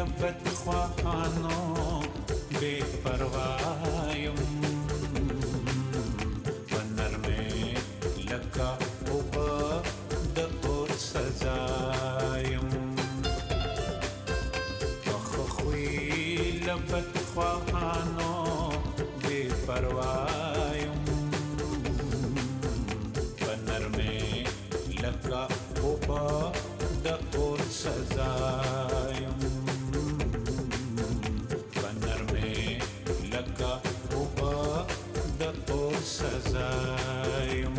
بدخواهانو بے پروایم ونرمه لکا اوبا د اور سزایم وخخوی لبدخواهانو بے پروایم ونرمه لکا اوبا د اور سزایم ونرمه لکا اوبا د اور سزایم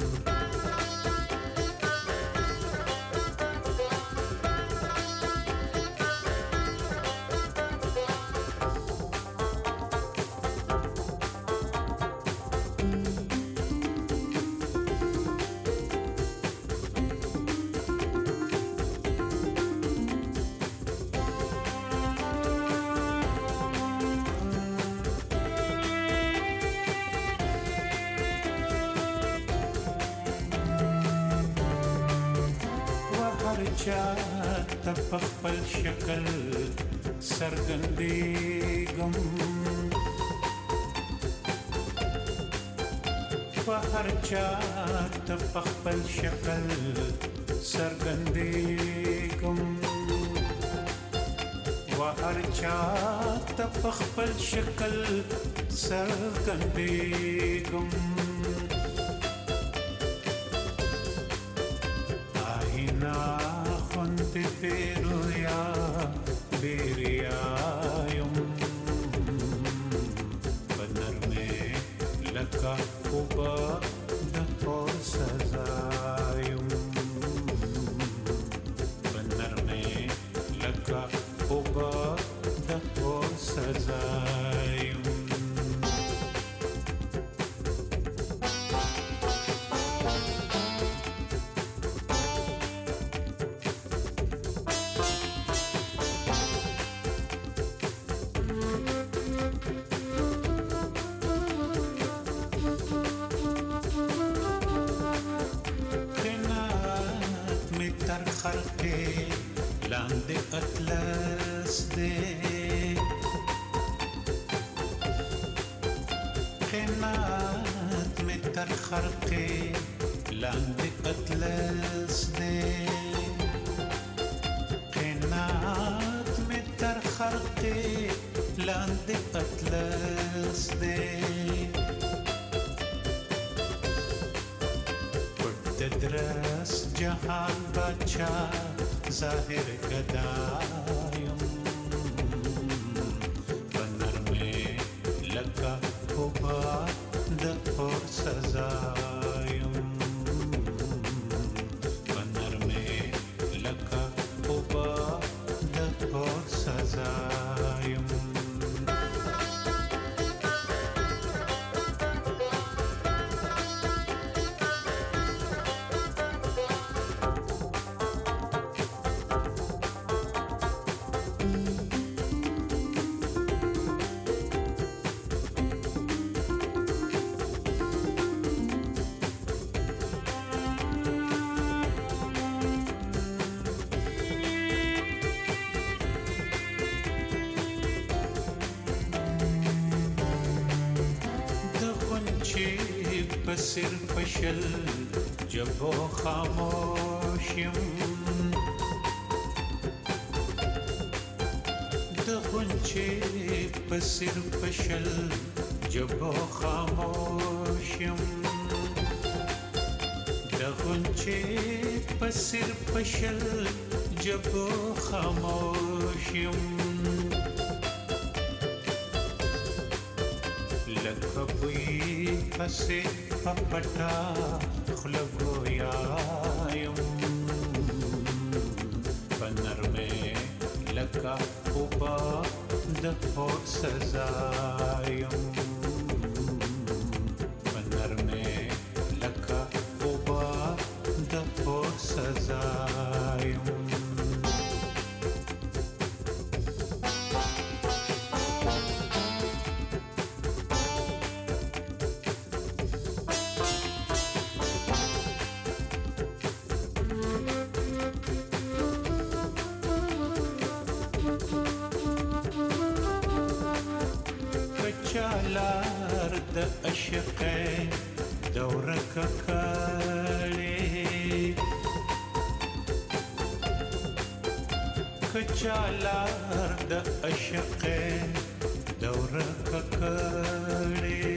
چا تپخپل شکل سرګندېږم په هر چا تپخپل شکل سرګندېږم و هر چا تپخپل شکل سرګندېږم آئینه خونت پیرویا بیریایم بنرمه لکا اوبا د اور سزایم بنرمه لکا اوبا د اور سزایم تر خلقی لاندې اطلس دی قنات می تر خلقی لاندې اطلس دی قنات می تر خلقی لاندې اطلس دی درس جهان بچا ظاهر گدایم بنرمه لکا اوبا د اور سزایم بنرمه لکا اوبا د اور سزایم بسر پشل جبو خاموشیم دغنچه بسر پشل جبو خاموشیم دغنچه بسر پشل جبو خاموشیم لکبوی پسے پپٹا خلگویایم بنرمه لکا اوبا د اور سزایم بنرمه لکا اوبا د اور سزایم کچالار د عشق دوره ککړې کچالار د عشق دوره ککړې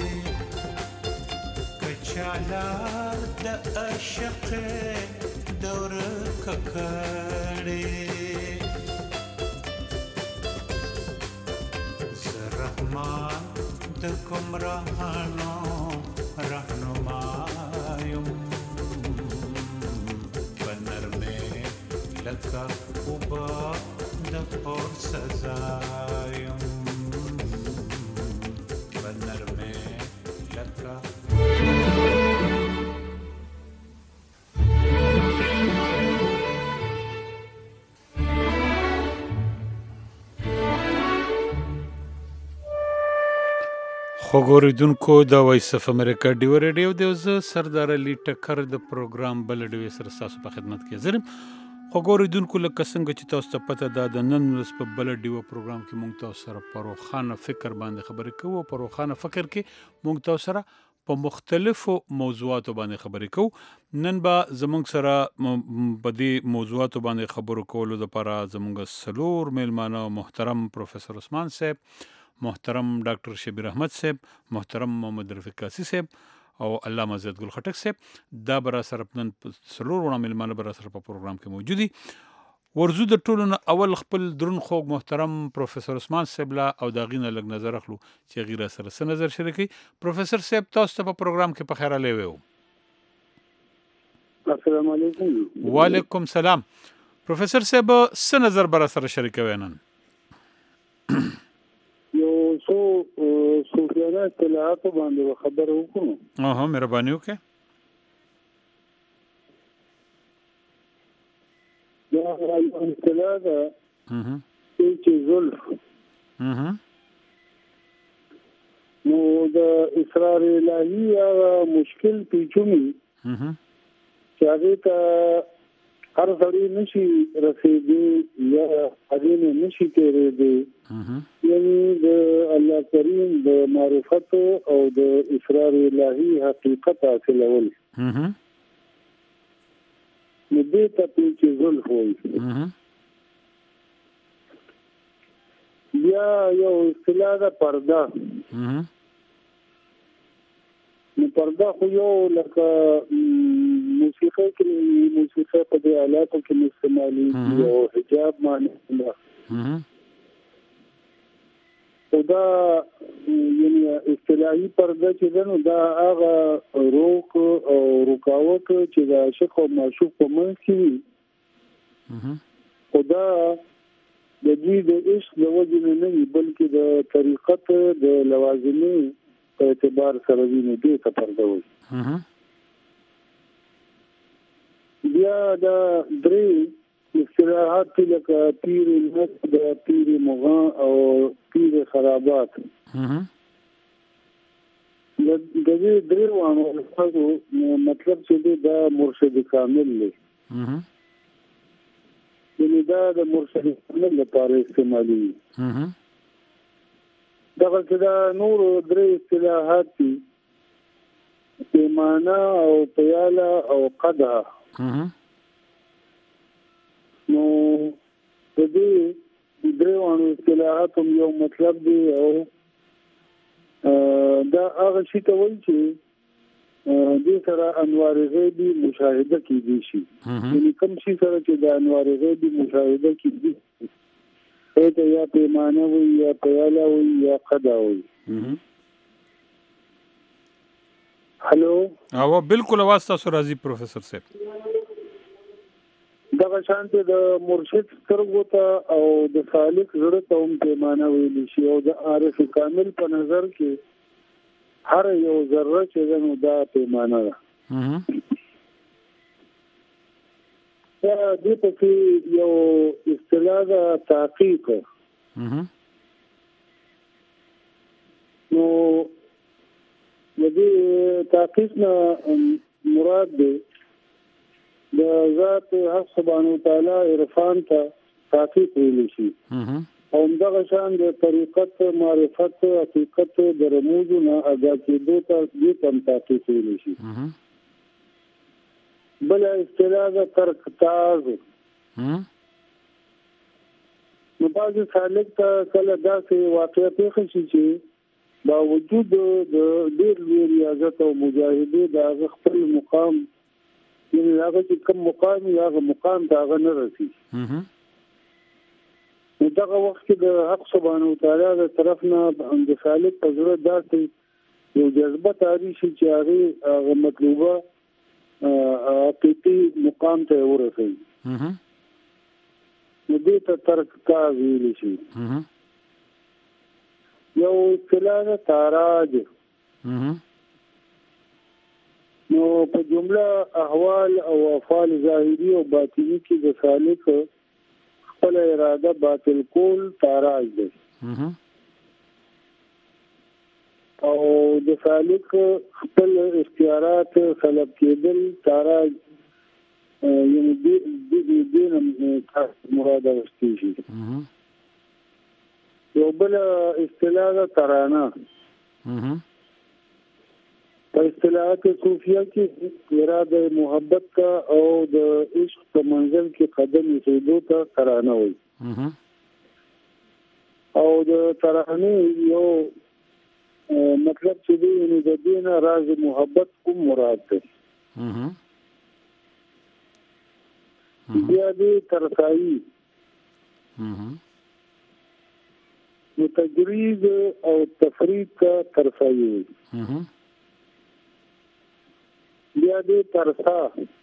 کچالار د عشق دوره ککړې د کوم راهانو راهنمایم بنرمه لکه اوبه د اور سزایم بنرمه لکه خوګوریدونکو د وایس اف امریکا ډیو ریډیو د زه سردار علي ټکر د پروګرام بل ډیو سره تاسو په خدمت کې حاضر یم. خوګوریدونکو لکه څنګه چې تاسو ته پته ده د نن ورځ په بل ډیو پروګرام کې مونږ تاسو سره پروخانه فکر باندې خبرې کوو. پروخانه فکر کې مونږ تاسو سره په مختلفو موضوعاتو باندې خبرې کوو. نن به زمونږ سره په دې موضوعاتو باندې خبرو کولو لپاره زمونږ څلور میلمانه محترم پروفیسور عثمان صاحب، محترم ډاکټر شبیر احمد صاحب، محترم محمد رفیق قاسی صاحب او علامه زید ګل خټک صاحب. دا برا سره نن څلور ونه میلمانه برا سره په پروګرام کې موجود دي. ورزو د ټولو نه اول خپل درون خوږ محترم پروفیسور عثمان صاحب لا او دا غینه لګ نظر اخلو چې غیره سره څه نظر شریکي. پروفیسور صاحب تاسو ته په پروګرام کې په خیر علي وو. السلام علیکم. وعلیکم سلام. پروفیسور صاحب څه نظر برا سره شریکوي نن؟ یو څو صوفیانه اصطلاحاتو باندې خبرې وکړو. مهرباني وکړئ. دا یو اصطلاح ده چې زلف نو د اسرار الهي هغه مشکل پیچومي چې هغې ته هر سړی نشي رسېدی یا هغې نه نشي تېرېدی. یعنی د الله کریم د معرفت او د اسرار الهي حقیقت حاصلول نو دې ته پیچ زلف وایي. بیا یو اصطلاح ده پرده. نو پرده خو یو لکه موسیقي کې موسیقي په دې آلاتو کې استعمالېږي او حجاب معنی ده. دا یعنی اصطلاحي پرده چې ده نو دا هغه روک او رکاوټ چې د عاشق او معشوق په منځ کې وي خو دا د دوی د عشق د وجې نه وي بلکې د طریقت د لوازمې په اعتبار سره وي نو دې ته پرده وایي. بیا دا درې اصطلاحات لکه پیر المسجد، پیر مغان او پیر خرابات د دې درې وانو مطلب چې دا مرشد کامل دی. یعنی دا د مرشد کامل لپاره استعمالي. دغه چې دا نور درې اصطلاحات دي پیمانه او پیاله او قدح. نو د دې درې وانو اصطلاحات هم یو مطلب دی او دا هغه شي ته وایي چې دې سره انوار غیبي مشاهده کیدی شي. یعنی کوم شي سره چې د انوار غیبي مشاهده کیدی ته یا پیمانه وي یا پیاله وي یا قدح وي. هلو او بالکل आवाज تاسو راځي پروفیسور صاحب. دغه شانته د مرشد سترګو ته او د خالق زړه ته هم پیمانه ویل شي او د عارف کامل په نظر کې هر یو ذره چې نو دا پیمانه ده. دا دې په یو اصطلاح ده تحقیق. نو د دې تحقیق نه مراد دی د ذات حق سبحانه وتعالی عرفان ته تحقیق ویل شي. دغه شان د طریقت معرفت حقیقت د رموزونه ادا کېدو ته دې تم تحقیق ویل شي. بل اصطلاح د ترک تاز نو بعضې سالک ته کله داسې واقع پېښه شي چې باوجود د ډېر لوی ریاضت او مجاهدې د هغه خپل مقام یعنې هغه چې کوم مقام وي هغه مقام ته هغه نه رسي. نو دغه وخت کې د حق سبحانه وتعالی د طرف نه د سالک په زړه داسې یو جذبه تاری شي چې هغه مطلوبه حقیقي مقام ته ورسوي. نو دې ته ترک تاز ویلی شي. یو اصطلاح ده تاراج. نو په جمله احوال او افعال ظاهري او باطني کې د سالک خپل اراده باطل کول تاراج دی. او د سالک خپل اختیارات سلب کېدل تاراج یعنی دین مراد اغستی شي. یو بل اصطلاح ده ترانه. په اصطلاحات صوفیه کې اراده محبت کا او د عشق په منزل کې قدم ایښودو ته ترانه وایي. او د ترانې یو مطلب چې دی یعنی د دې نه راز محبت کوم مراد دی. بیا دې ترسایي نو تجریز او تفرید کا ترسایي وي. بیا دې ترسا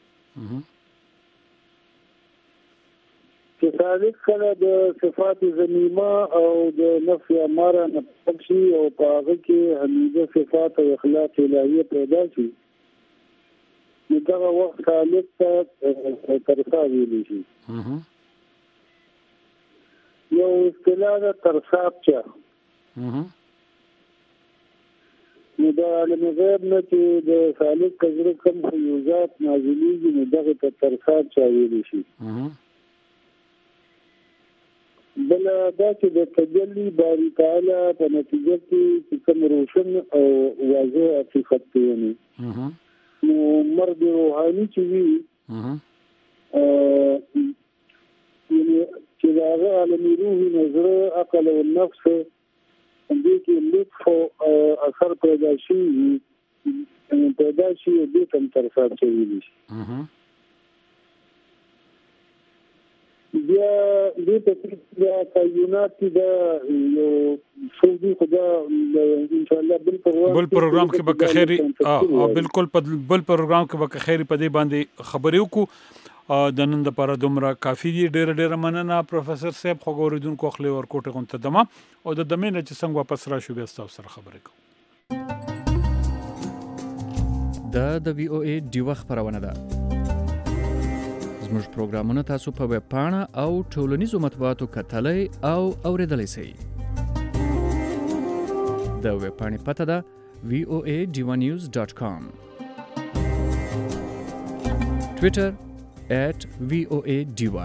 چې صادق کله د صفات ذمیمه او د نفس اماره نه شي او په هغه کې حمیده صفات او اخلاق الهیه پیدا شي نو دغه وخت خالق ته ترسا ویلی شي. یو اصطلاح ده ترسابچه. نو د عالم غیب نه چې د خالق کزره کم فیوزات نازلیږي نو دغه ته ترسابچه ویلی شي. بل دا چې د تجلی باری تعالی په نتیجه کې کوم روشن او واضح حقیقت دی نو مرد روحاني چې وي یعنی چې هغه عالمي روحي نظر عقل او نفس دې کې لطف او اثر پیدا شي دې تم ترساب چوي شي. بیا دې په تعینات کې دا یو سعودي خدا ان شاء الله بل پروګرام کې به خیری بالکل بل پروګرام کې به خیری په دې باندې خبرې وکړو. د نن لپاره دومره کافي دی. ډېر مننه پروفیسور صاحب. خو ګوریدونکو خپل ورکوټه غونته دمه او د دمه نه چې څنګه واپس راشو بیا تاسو سره خبرې کوو. د وی او ای ډیوه خبرونه ده. زموږ پروګرامونه تاسو په ویب پاڼه او ټولنیزو مطبوعاتو کتلای او اوریدلای شئ. د ویب پاڼې پته ده voadivanews.com. Twitter @VOA Diva.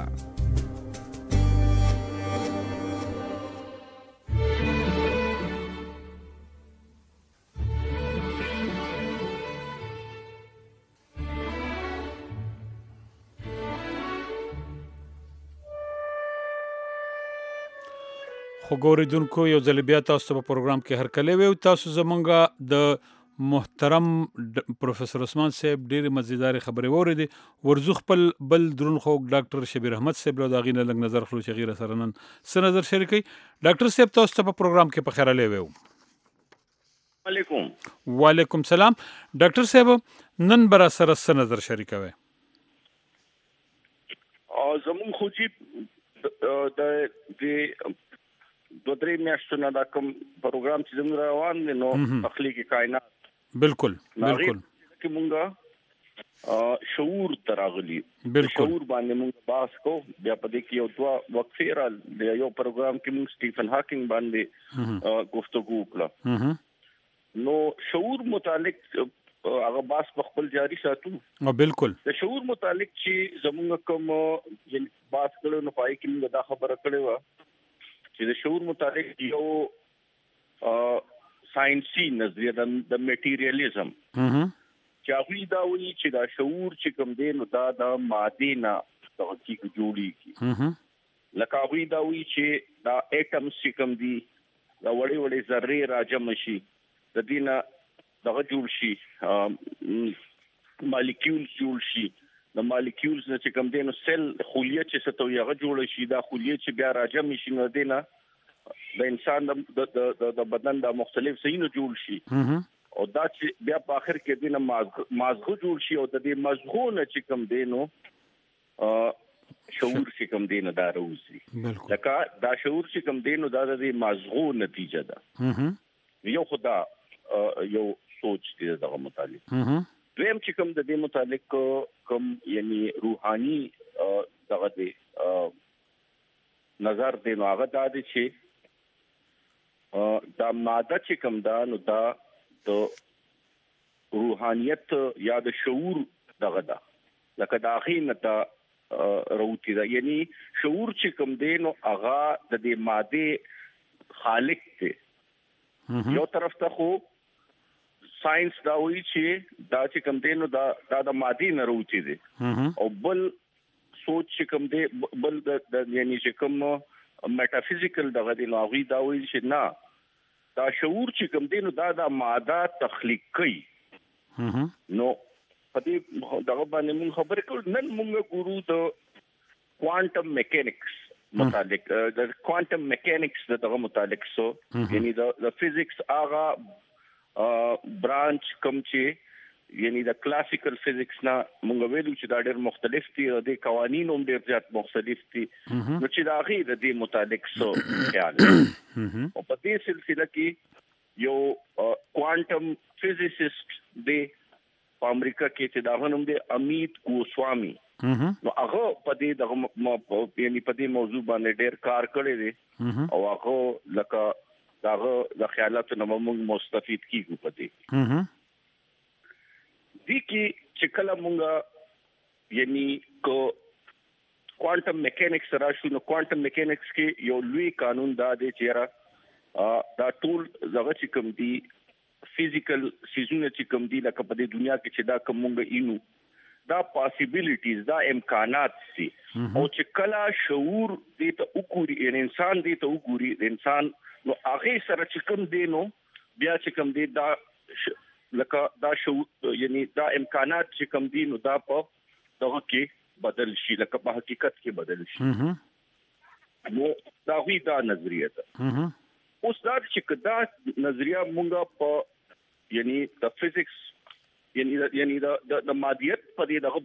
خو ګوریدونکو یو ځل بیا تاسو په پروګرام کې هرکلی وی. تاسو زمونږه د محترم پروفیسور عثمان صاحب ډېرې مزیدارې خبرې واورېدې. ورځو خپل بل درون خوږ ډاکټر شبیر احمد صاحب له د هغې نه لږ نظر خلو چې هغې سره نن څه نظر شریکوي. ډاکټر صاحب تاسو ته په پروګرام کې په خیرالی وی. وعلیکم سلام. ډاکټر صاحب نن به را سره څه نظر شریکوي؟ زمونږ خو چې د 2-3 میاشتو نه دا کوم پروګرام چې زموږ روان دی نو تخلیق کائنات بالکل کې مونږه شعور تراغلی شعور باندې مونږ باس کو. بیا په دې کې یو دوه وقفې را یو پروګرام کې مونږ سټیفن هاکینګ باندې گفتگو وکړه. نو شعور متعلق هغه باس په خپل جاری ساتو. بالکل د شعور متعلق چې زموږ کوم باس کړو نو پای کې موږ دا خبره کړې و چې د شعور مطابق یو ساينسي نظریه د میټیریالیزم چې هغه دا وایي چې دا شعور چې کوم دی نو دا د ماده نه تحقیق جوړیږي لکه هغه دا وایي چې دا اټمز چې کوم دي دا وړي ذره راجم شي د دینه دغه جوړ شي مالیکولز جوړ شي د مالیکولز نه چې کوم دی نو سیل خلیه چې ستو یغه جوړ شي دا خلیه چې بیا راجم شي نو دینه د انسان د بدن د مختلف ځایونو جوړ شي او دا چې بیا په اخر کې دینه مازغه جوړ شي او د دې مازغو نه چې کوم دینو شعور چې کوم دینه دا راوځي لکه دا شعور چې کوم دینو دا د مازغو نتیجه ده یو خدا یو سوچ دې دغه متعلق دویم چې کوم د دې متعلق کوم یعنی روحاني دغه دې نظر دې نو هغه دا دي چې دا ماده چې کوم دا نو دا د روحانيت یا د شعور دغه دا لکه دا غینه دا روتی دا یعنی شعور چې کوم دی نو هغه د دې ماده خالق دی یو طرف ته خو ساينس دا وایي چې دا چې کوم دی نو دا د ماده نه روتی دی او بل سوچ چې کوم دی بل د یعنی چې کوم میټافیزیکل دغه دی نو هغه دا وایي چې نه دا شعور چې کوم دی نو دا د ماده تخلیق کوي نو پدې دغه باندې موږ خبرې کوو نن موږ ګورو د کوانټم میکانکس متعلق د کوانټم میکانکس دغه متعلق سو یعنی د فزیکس هغه برانچ کوم چې یعنی د کلاسیکل فزیکس نه موږ ویلو چې دا ډېر مختلف دي او د قوانینو هم ډېر زیات مختلف دي نو چې دا غي د دې متعلق سو خیال او په دې سلسله کې یو کوانټم فزیسست دی په امریکا کې چې دا غنوم دی امیت ګوسوامی نو هغه په دې دغه یعنی په دې موضوع باندې ډېر کار کړی دی او هغه لکه داغه د خیالاتو نه موږ مستفید کیږو په دې دي کې چې کله موږ یعنی کو کوانټم میکانکس راشو نو کوانټم میکانکس کې یو لوی قانون دا دی چې دا ټول زغه چې کوم دي فزیکل سيزونه چې کوم دي لکه په دې دنیا کې چې دا کومه اینو دا پاسیبিলিټیز دا امکانات سي او چې کله شعور دې ته وګوري انسان دې ته وګوري انسان نو هغه سره چې کوم دی نو بیا چې کوم دی دا لکه دا شعور یعنی دا امکانات چې کوم دي نو دا په دغه کې بدل شي لکه په حقیقت کې بدل شي نو دا وی دا نظریه ده اوس دا چې دا نظریه مونږه په یعنی د فزیکس یعنی د مادیت په دغه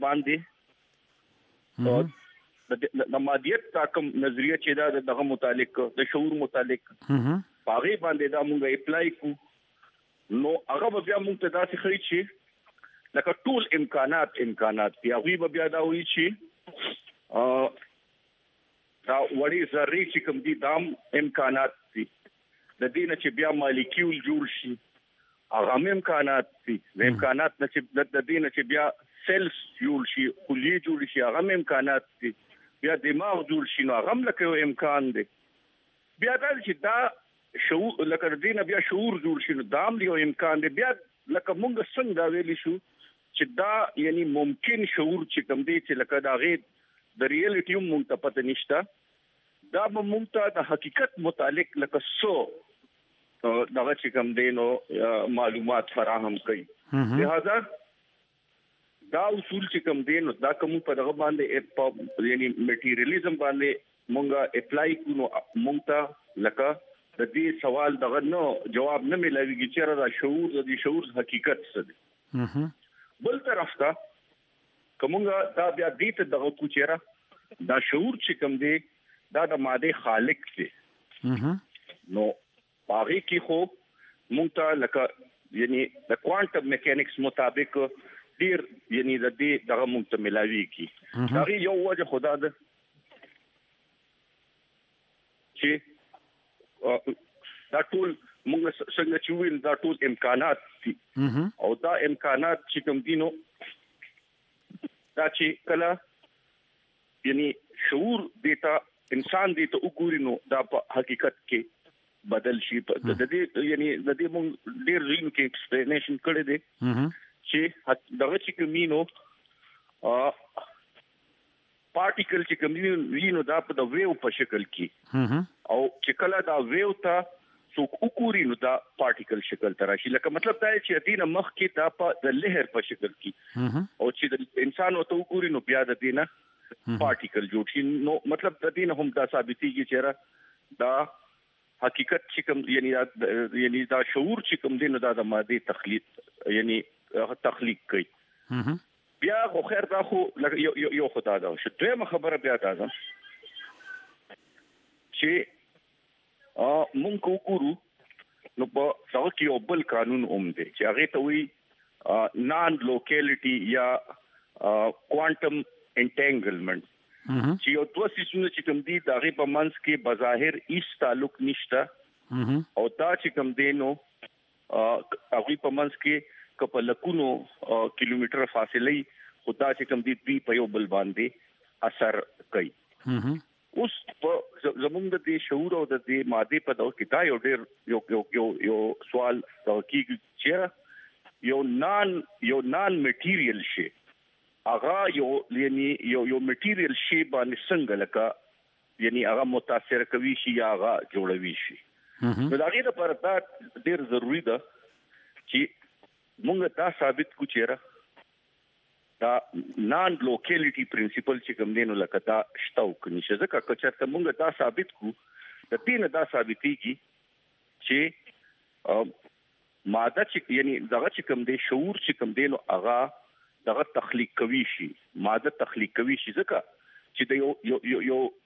باندې د مادیت تا کوم نظریه چې دا دغه متعلق د شعور متعلق هغه باندې دا مونږه اپلای کو نو هغه بیا مونږ ته داسې خري چې لکه ټول امکانات دی هغه بیا دا وایي چې دا وړي ذره چې کوم دي دام امکانات دي د دې نه چې بیا مالیکول جوړ شي هغه امکانات دي د امکانات نه چې د دې نه چې بیا سیلز جوړ شي خلیه جوړ شي هغه امکانات دي بیا دماغ جوړ شي نو هغه لکه امکان دی بیا دا چې دا شعور لکه دینه بیا شعور جوړ شي نو دام یو امکان دی بیا لکه مونږ څنګه ویلی شو چې دا یعنی ممکن شعور چې کوم دی چې لکه دا غي د ریالټي مونږ ته پته نشته دا مونږ ته د حقیقت متعلق لکه سو دغه چې کوم دی نو معلومات فراهم کوي لہذا دا اصول چې کوم دی نو دا کوم په دغه باندې یعنی میټیریالیزم باندې مونږه اپلای کوو مونږ ته لکه د دې سوال دغه نو جواب نه ملويږي چې دا شعور د دې شعور حقیقت څه دی بل طرف ته کومه دا بیا دې ته دغه کوچره دا شعور چې کوم دی دا د ماده خالق دی نو باغی کې خو مونږ ته لکه یعنی د کوانټم میکانکس مطابق ډیر یعنی د دې دغه مونږ ته ملويږي دا یو وجه خدا ده چې دا ټول موږ څنګه چې ویل دا ټول امکانات دي او دا امکانات چې کوم دي نو دا چې کله یعنی شعور دیتا انسان دې ته وګوري نو دا په حقیقت کې بدل شي. د دې یعنی د دې مونږ ډېر زین کې ایکسپلینیشن کړی دی چې دغه چې کمینو پارټیکل چې کمینو دا په د ویو په شکل کې او چې کله دا ویو ته څوک وګوري نو دا پارټیکل شکل ته راشي. لکه مطلب دا چې دینه مخ کې دا په د لهر په شکل کې او چې د انسان او ته وګوري نو بیا د دینه پارټیکل جوړ شي. نو مطلب د دینه هم دا ثابتېږي چې دا حقیقت چې کوم یعنی دا شعور چې کوم دینه دا د ماده تخلیق یعنی تخلیق کوي. بیا خو خیر دا خو یو خدای دا شو. دویمه خبره بیا دا ده چې مونږ وګورو نو په څو کې یو بل قانون دی چې هغه ته وی نان لوکیلیټي یا کوانټم انټنګلمنت چې یو دوه سیسونه چې کوم دي دا غي په منځ کې بظاهر هیڅ تعلق نشته او دا چې کوم دی نو هغه په منځ کې کپه لکونو کیلومتر فاصله خدا چې کوم دي په یو بل باندې اثر کوي. اوس په زمونږ د شعور او د دې ماده په دغه کې دا یو ډېر یو سوال کیږي چې یو نان میټیریل شي هغه یو میټیریل شي باندې څنګه لکه یعنی هغه متاثر کوي شي یا هغه جوړوي شي. نو دا غي لپاره دا ډېر ضروری ده چې موږ دا ثابت کو چې دا نان لوکیلیټي پرنسپل چې کوم دینو لکه دا شتاو کني چې ځکه کچته موږ دا ثابت کو د دې نه دا ثابتېږي چې ماده چې یعنی دغه چې کوم دی شعور چې کوم دینو هغه دغه تخلیق کوي شي ماده تخلیق کوي شي ځکه چې د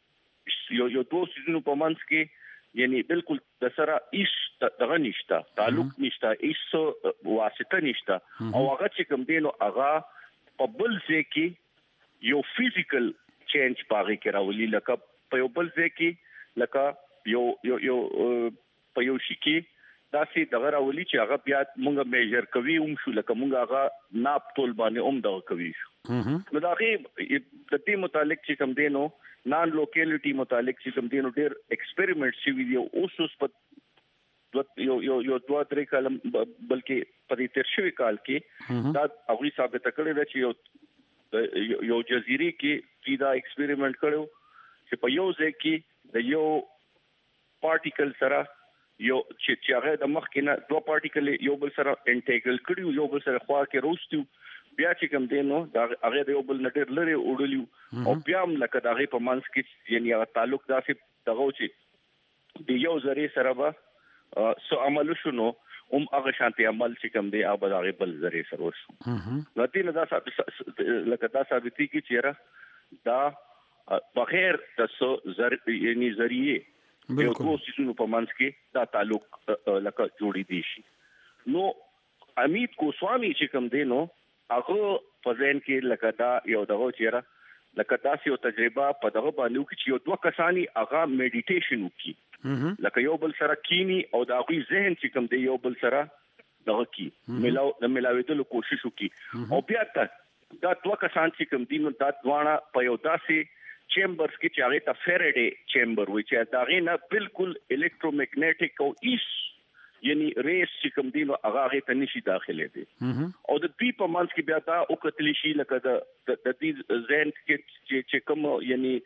یو دوه سيزونو په منځ کې یعنی بالکل د سره هیڅ دغه نشته تعلق نشته هیڅ واسطه نشته او هغه چې کوم دینو هغه په بل ځای کې یو فزیکل چینج پاره کې راولي لکه په یو بل ځای کې لکه یو په یو شي کې داسې دغه راولي چې هغه بیا موږ میجر کوي شو لکه موږ هغه ناپ تول باندې دغه کوي شو. نو دا غي د دې متعلق چې کوم دینو نان لوکیلیټي متعلق چې کوم دینو ډېر ایکسپریمنټ شي ویډیو اوس په یو دوه درې کال بلکې په دې تیر شوی کال کې دا هغه ثابت کړی دی چې یو جزيره کې دا ایکسپریمنټ کړو چې په یو ځای کې د یو پارټیکل سره یو چې هغه د مخ کې نه دوه پارټیکل یو بل سره انټیګل کړیو یو بل سره خوا کې روستو بیا چې کوم دینو دا هغه د یو بل نټر لري وړلیو او بیا هم لکه دا غي په منځ کې یعنی هغه تعلق داسې دغه چې د یو ذریعہ سره به سو عمل شنو هغه شانتي عمل چې کوم دی هغه د هغه بل ذریعہ سره وشو. نو دې نه دا لکه دا ثابتي کې چیرې دا بغیر د سو یعنی ذریعہ یو دوه سيزونو په منځ کې دا تعلق لکه جوړې دي شي. نو امیت کوسوامی چې کوم دی نو هغه په ځین کې لکه دا یو دغه چیرې لکه تاسو یو تجربه په دغه باندې وکړي چې یو دوه کسانی هغه میډیټیشن وکړي لکه یو بل سره کینی او دا غوي ذهن چې کوم دی یو بل سره دغه کی ملاوېدلو کوشش وکړي او بیا دا دوه کسان چې کوم دي نو دا دوانه په یو داسې چیمبرز کې چې هغه ته فیرډي چیمبر وایي چې دا غي نه بالکل الکترومګنیټیک او ایس یعنی ریس چې کوم دی نو هغه ته نشي داخله دي او د دې په منځ کې بیا دا او کتلی شي لکه د دې ذهن چې کوم یعنی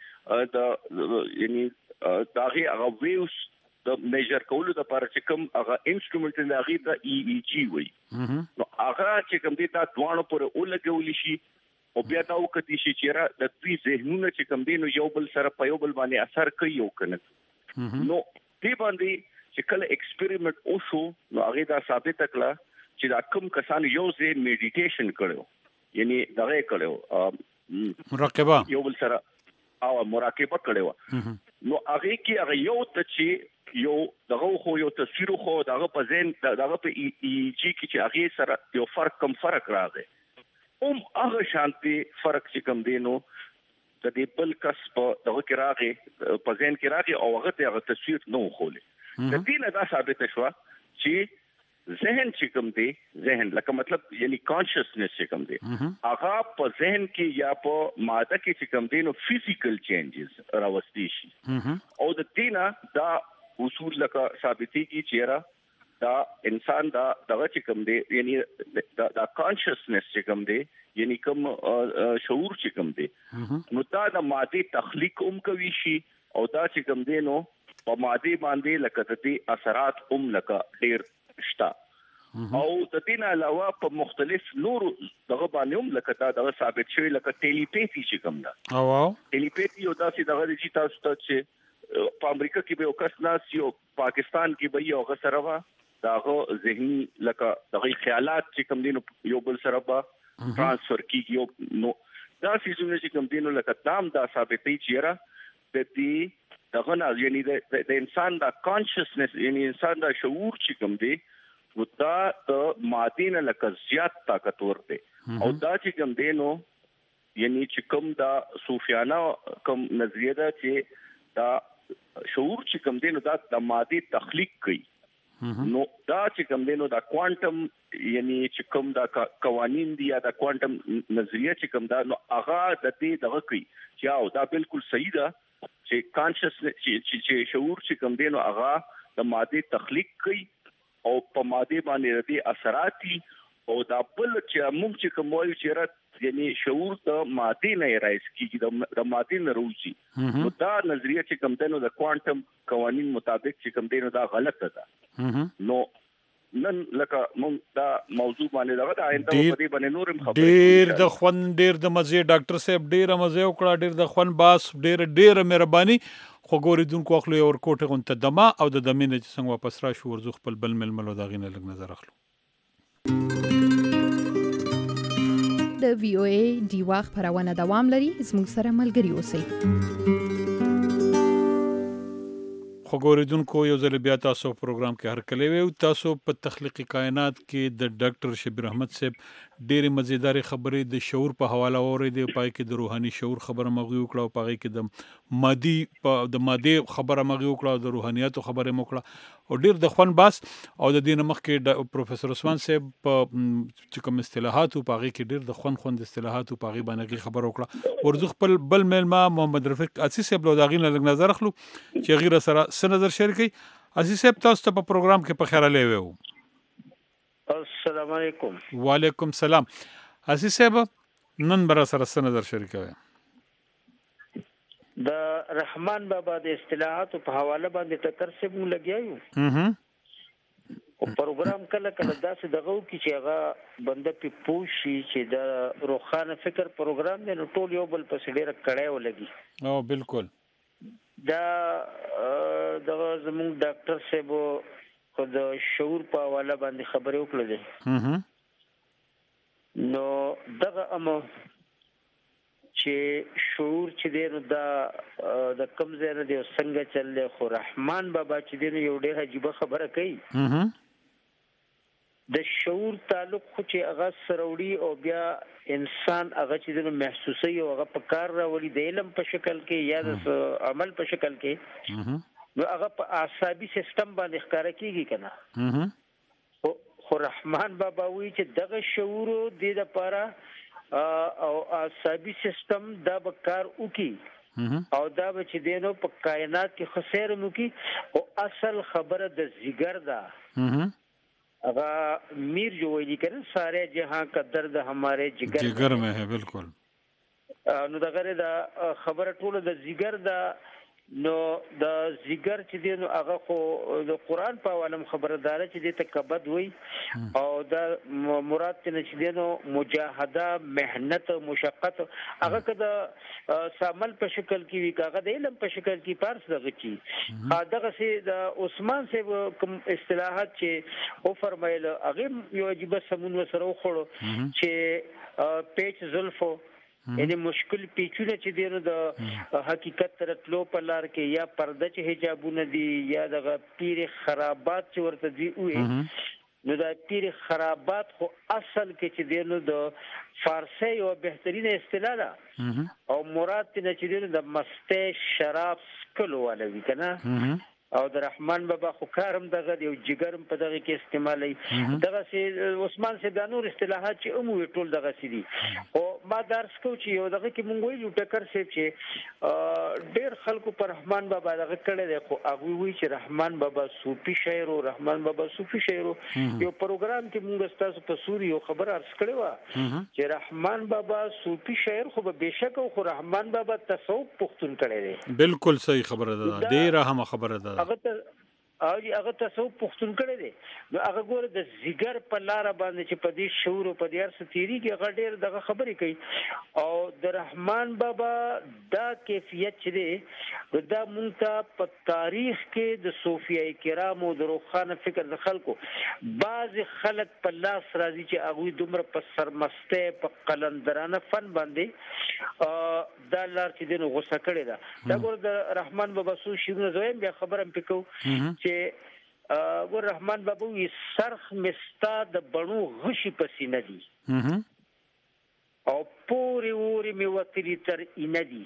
داغه هغه ویوز د میجر کولو د لپاره چې کوم هغه انسټرومنټ لغې د EEG وایي نو هغه چې کوم دی دا دوانو پر اولګول شي او بیا دا وکړي شي چې را د دې ذهنونه چې کوم دی نو یو بل سره په یو بل باندې اثر کوي او کنه نو دې باندې چې کله ایکسپریمنټ وشو نو هغه دا ثابت کړه چې دا کوم کسان یو ځای میډیټیشن کړو یعنی دغه کړو مراقبه یو بل سره او مراقبه کړو نو هغه کې هغه یو ته چې یو دغه خو یو تصویر خو دغه په ذهن دغه په EEG کې چې هغه سره یو فرق راغی هغه شانتي فرق چې کوم دی نو د دې بل کس په دغه کې راغی په ذهن کې راغی او هغه ته هغه تصویر نو خولې د دې نه دا ثابت شو چې ذهن چې کوم دی ذهن لکه مطلب یعنی کانشسنس چې کوم دی هغه په ذهن کې یا په ماده کې چې کوم دی نو فزیکل چینجز راوستي شي او د دینا دا اصول لکه ثابتي کی چیرې دا انسان دا دغه چې کوم دی یعنی دا کانشسنس چې کوم دی یعنی کوم شعور چې کوم دی نو دا د ماده تخلیق کوي شي او دا چې کوم دی نو په ماده باندې لکه د دې اثرات لکه ډیر شتا او د دې نه علاوه په مختلف نور دغه باندې لکه دا ثابت شوی لکه ټیلیپیثي چې کوم ده او ټیلیپیثي یو داسې دغه چې تاسو ته چې په امریکا کې به وکاس ناس یو پاکستان کې به یو غسره وا داغه ذهني لکه دغه خیالات چې کوم دین یو بل سره با ترانسفر کیږي نو دا سيزونه چې کوم دین لکه تام دا ثابتې چیرې د دې دغه نه یعنی د انسان دا کانشسنس یعنی انسان دا شعور چې کوم دی دا د ماده نه لکه زیات طاقتور دی او دا چې کوم دی نو یعنی چې کوم دا صوفیانه کوم نظریه ده چې دا شعور چې کوم دی نو دا د ماده تخلیق کوي نو دا چې کوم دی نو دا کوانټم یعنی چې کوم دا قوانین دي یا دا کوانټم نظریه چې کوم دا نو هغه د دې دغه کوي چې دا بالکل صحیح ده چې کانشسنس چې شعور چې کوم دی نو هغه د ماده تخلیق کوي او په ماده باندې ردی اثرات او دا بل چې موږ چې کوم وایو چې یعنی شعور د ماده نه راځي کیږي د ماده نه روزي نو دا نظریه چې کوم دی نو د کوانټم قوانین مطابق چې کوم دی نو دا غلطه ده نو نن لکه مونږ دا موضوع باندې دا آینده په دې باندې نورم خبرې ډیر د خوان ډیر د مزه ډاکټر صاحب ډیر مزه وکړه ډیر د خوان باس ډیر مهرباني خو ګوریدونکو اخلو یو ورکوټه غونته دما او د دمینه چې څنګه واپس را شو ورزو خپل بل ململو دا غینه لګ نظر اخلو د وی او ای دی واخ پرونه دوام لري زموږ سره ملګری اوسئ خو ګوریدونکو یو ځل بیا تاسو پروګرام کې هر کله وي تاسو په تخلیقي کائنات کې د ډاکټر شبیر احمد صاحب ډېرې مزیدار خبرې د شعور په حواله اورېدې پای کې د روحاني شعور خبره مغوي وکړه او پای کې د مادي خبره مغوي وکړه د روحانياتو خبره وکړه او ډېر د خوان باس او د دین مخ کې پروفیسور عثمان صاحب په کوم اصطلاحات او پای کې ډېر د خوان اصطلاحات او پای باندې خبره وکړه ورزو خپل بل ملما محمد رفیق اسی صاحب له داغین لږ نظر اخلو چې غیر سره نظر شیر کی عزیز صاحب تاسو ته په پروګرام کې په خیره لوي وو السلام علیکم وعلیکم السلام عزیز صاحب نن بر سره نظر شریکوي د رحمان بابا د اصطلاحات په حواله باندې ټکر سه مو لګیایو او پروګرام کله داسې دغه کی چې هغه بنده په پوښي چې د روخانه فکر پروګرام دی نو ټول یو بل په سړي رکړای ولګي او بالکل دا دغه زموږ ډاکټر صاحب خو د شعور په حواله باندې خبرې وکړلې نو دغه چې شعور چې دی نو دا د کم ځای نه دی څنګه چل خو رحمان بابا چې دی یو ډېر عجیب خبره کوي د شعور تعلق خو چې هغه سروړي او بیا انسان هغه چې د محسوسي او هغه په کار راولي د علم په شکل کې یا د عمل په شکل کې نو هغه په اعصابي سیستم باندې ښکارا کیږي کنه خو رحمان بابا وی چې دغه شعور د لپاره او اعصابي سیستم دا به کار وکي او دا به چې دینو په کائنات کې خسیر مو کی او اصل خبره د زیګر ده اگر میر جو ویلی کرن سارے جہاں کا درد ہمارے جگر میں ہے بالکل نو دغه دا خبره ټوله د زیګر دا نو د زیګر چې دی نو هغه خو د قران په عالم خبردار چې دی تکبد وي او دا مراد ته چې دی نو مجاهده مهنت مشقت هغه کده سامل په شکل کې وی کاغه د علم په شکل کې پارس دغه چی دغه سي د عثمان صاحب کوم اصطلاحات چې او فرمایله هغه یو عجیب سمون وسره خوړو چې پیچ زلفو یعنی مشکل پیچونه چې دینو د حقیقت تر تلو په لار کې یا پرده چې حجابونه دي یا د پیر خرابات چې ورته دی وي نو دا پیر خرابات خو اصل کې چې دینو د فارسی یو بهترینه اصطلاح ده او مراد ته چې دینو د مسته شراب سکلو ولوي کنه او د رحمان بابا خو کارم دغه یو جګرم په دغه کې استعمالي دغه سي عثمان سي د نور اصطلاحات چې عمومي ټول دغه سي دي او ما درس کو چې یو دغه کې مونږ ویلو ټکر سي چې ډېر خلکو پر رحمان بابا دغه کړه دی خو هغه وی چې رحمان بابا صوفي شاعر او رحمان بابا صوفي شاعر یو پروګرام کې مونږ تاسو په سوري یو خبر ارس کړو چې رحمان بابا صوفي شاعر خو به بشک خو رحمان بابا تصوف پختون کړي دی بالکل صحیح خبره ده ډیره هم خبره ده هغه تصوف پختون کړي دي نو هغه ګوره د زیګر په لار باندې چې په دې شعور او په دې ارس تیری کې هغه ډېر دغه خبرې کوي او د رحمان بابا دا کیفیت چې دی دا مونږ ته په تاریخ کې د صوفیای کرامو د روخانه فکر د خلکو بعض خلک په لاس راځي چې هغه دومره په سرمسته په قلندرانه فن باندې دا لار چې دنه غوسه کړي دا ګوره د رحمان بابا سو شیرونه زویم بیا خبرم پکو چې ګور رحمان بابا وی سرخ مستا د بڼو غشي پسینه دي او پوری وری می وتلی تر ایندي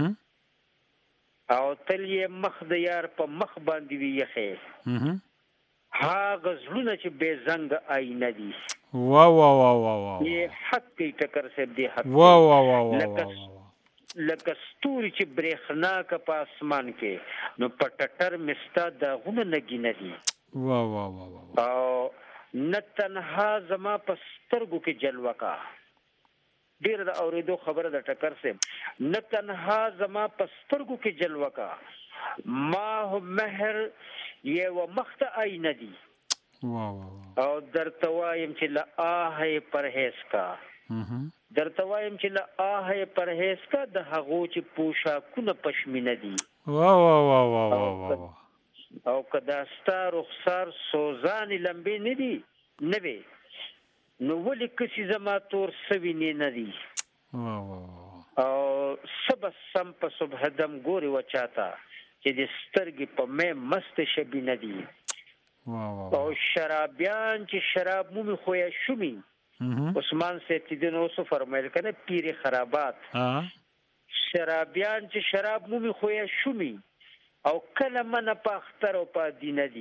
او تل یې مخ د یار په مخ باندې وی یخه ها غزلونه چې به زنګ آینه دي وا وا وا وا وا یہ حق کی ټکر سے دی حق وا وا وا وا لکه ستوري چې برېښنا کا په اسمان کې نو پټټر مستا د غونه نګینه دي وا وا وا وا او نتنها زما په سترګو کې جلوه کا ډیر د اورېدو خبره د ټکر سم نتنها زما په سترګو کې جلوه کا ما هو مہر یہ و مخت آینه دي وا وا او درتوایم چې لا آه پرهیز کا درته وایم چې لا آه پرهیز کا د هغو چې پوشاکونه پشمینه دي وا وا وا وا وا او کدا ستار رخسار سوزان لمبې نه دي نه وي نو ولې کسي زما تور سوي نه دي وا وا او سب سم په صبح دم ګوري وچاته چې د سترګې په مې مست شبینه دي وا وا او شرابيان چې شراب مو خویا شومي عثمان سے تیدنو سو فرمایل کنه پیر خرابات شرابیان چې شراب مو می خویا شومي او کله من په اختر او په دینه دي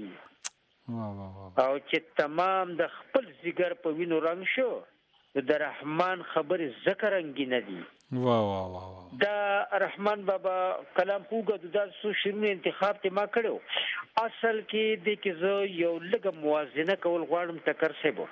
او چې تمام د خپل زیګر په وینو رنگ شو د رحمان خبر ذکر انګینه دي وا وا وا دا رحمان بابا کلام خوګه د سو شیرونو انتخاب ته ما کړو اصل کې د کې زه یو لږه موازنه کول غواړم ټکر سبو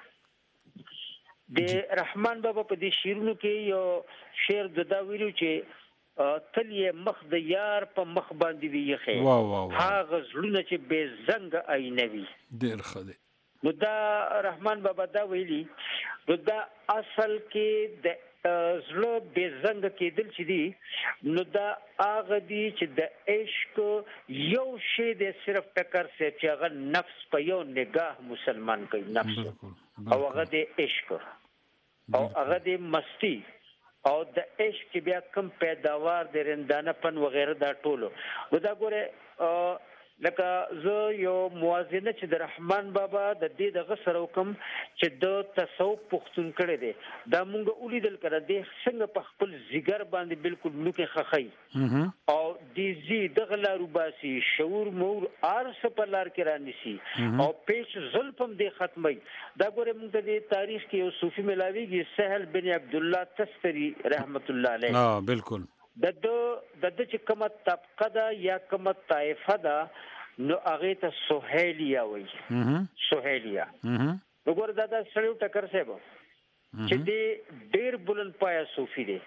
د رحمان بابا په دې شیرونو کې یو شعر د دا ویلو چې تل یې مخ د یار په مخ باندې وی یخه وا وا هغه زړونه چې به زنګ آینوي ډیر خدای نو دا رحمان بابا دا ویلي نو دا اصل کې د زړه به زنګ کېدل چې دي نو دا هغه دي چې د عشق یو شی د صرف ټکر سي چې هغه نفس په یو نگاه مسلمان کوي نفس او هغه د عشق او هغه د مستی او د عشق چې بیا کم پیداوار د رندانه پن وغیرہ دا ټولو ودا ګوره لکه زه یو موازنه چې د رحمان بابا د دې د غسر حکم چې د تصوف پختون کړي دي دا مونږ ولیدل کړه د څنګه په خپل زیګر باندې بالکل نوکه خخی او د زی د غلارو باسي شعور مور ارس په لار کې رانیسي او پیش زلفم د ختمي دا ګوره مونږ د تاریخ کې یو صوفي ملاویږي سهل بن عبد الله تستری رحمت الله علیه بالکل د چې کومه طبقه ده یا کومه طائفه ده نو هغه ته سهیلیه وایي سهیلیه وګوره دا سړیو ټکر سیبو چې دې ډېر بلند پایا صوفي دی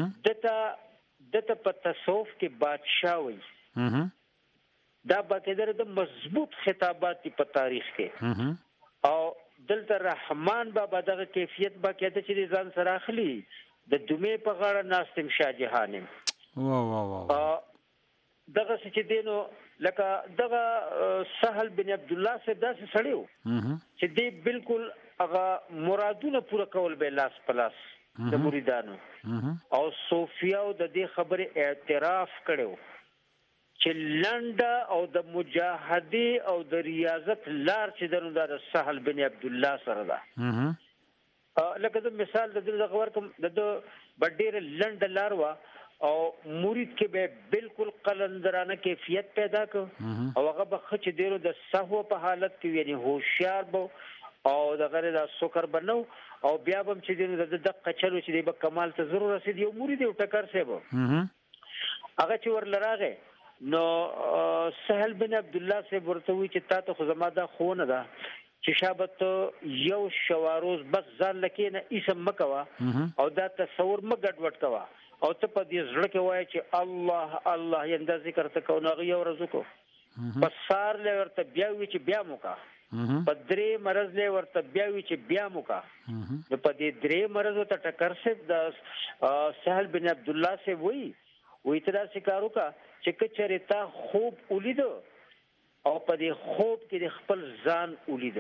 دته په تصوف کې بادشاہ وایي دا باقاعده د مضبوط خطابات په تاریخ کې او دلته رحمان بابا دغه کیفیت باقاعده چې ځان سره اخلي د دومې په غاړه ناستم شاه جهانم وا وا وا دغه چې دینو لکه دغه سهل بن عبد الله سے داسې سړیو چې دې بالکل هغه مرادونه پوره کول به لاس پلاس د مریدانو او صوفیاو د دې خبره اعتراف کړو چې لنډه او د مجاهدی او د ریاضت لار چې درنو د سهل بن عبد الله سره ده لکه د مثال د دغه ورکم د بډیر لنډ لار وا او مرید کې به بالکل قلندرانه کیفیت پیدا کو او هغه به خچ ډیرو د سهو په حالت کې یعنی هوشیار بو او د غره د سکر بنو او بیا به چې دینو د قچلو چې به کمال ته ضرور رسید یو مرید یو ټکر سی بو هغه چې ورلراغه نو سهل بن عبد الله سے ورته وی چې تا ته زما دا خونه ده چې شابت یو شواروز بس ځان لکه نه اسم مکوا او دا تصور مګډ وټ کوا او ته په دې زړه کې وای چې الله الله یې د ذکر ته کو نه یو ورځ کو پسار له ورته بیا وی چې بیا موکا په درې مرز له ورته بیا وی چې بیا موکا په دې درې مرز ته ټکر سه د سهل بن عبد الله سے وی تر سکارو کا چې کچره تا خوب ولید او په دې خوب کې د خپل ځان ولید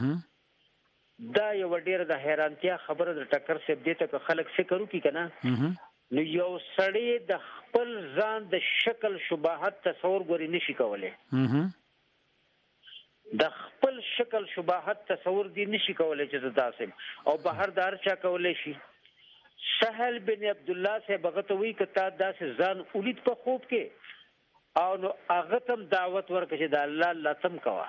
دا یو ډیر د حیرانتیا خبره د ټکر سه دې ته خلک فکر وکړي کنه نو یو سړی د خپل ځان د شکل شباهت تصور غوړي نشي کولای د خپل شکل شباهت تصور دي نشي کولای چې داسم او بهر دار چا کولای شي سهل بن عبد الله سے بغتوی کتا داسې ځان اولید په خوب کې او نو هغه تم دعوت ورکړي چې د الله لاتم کوا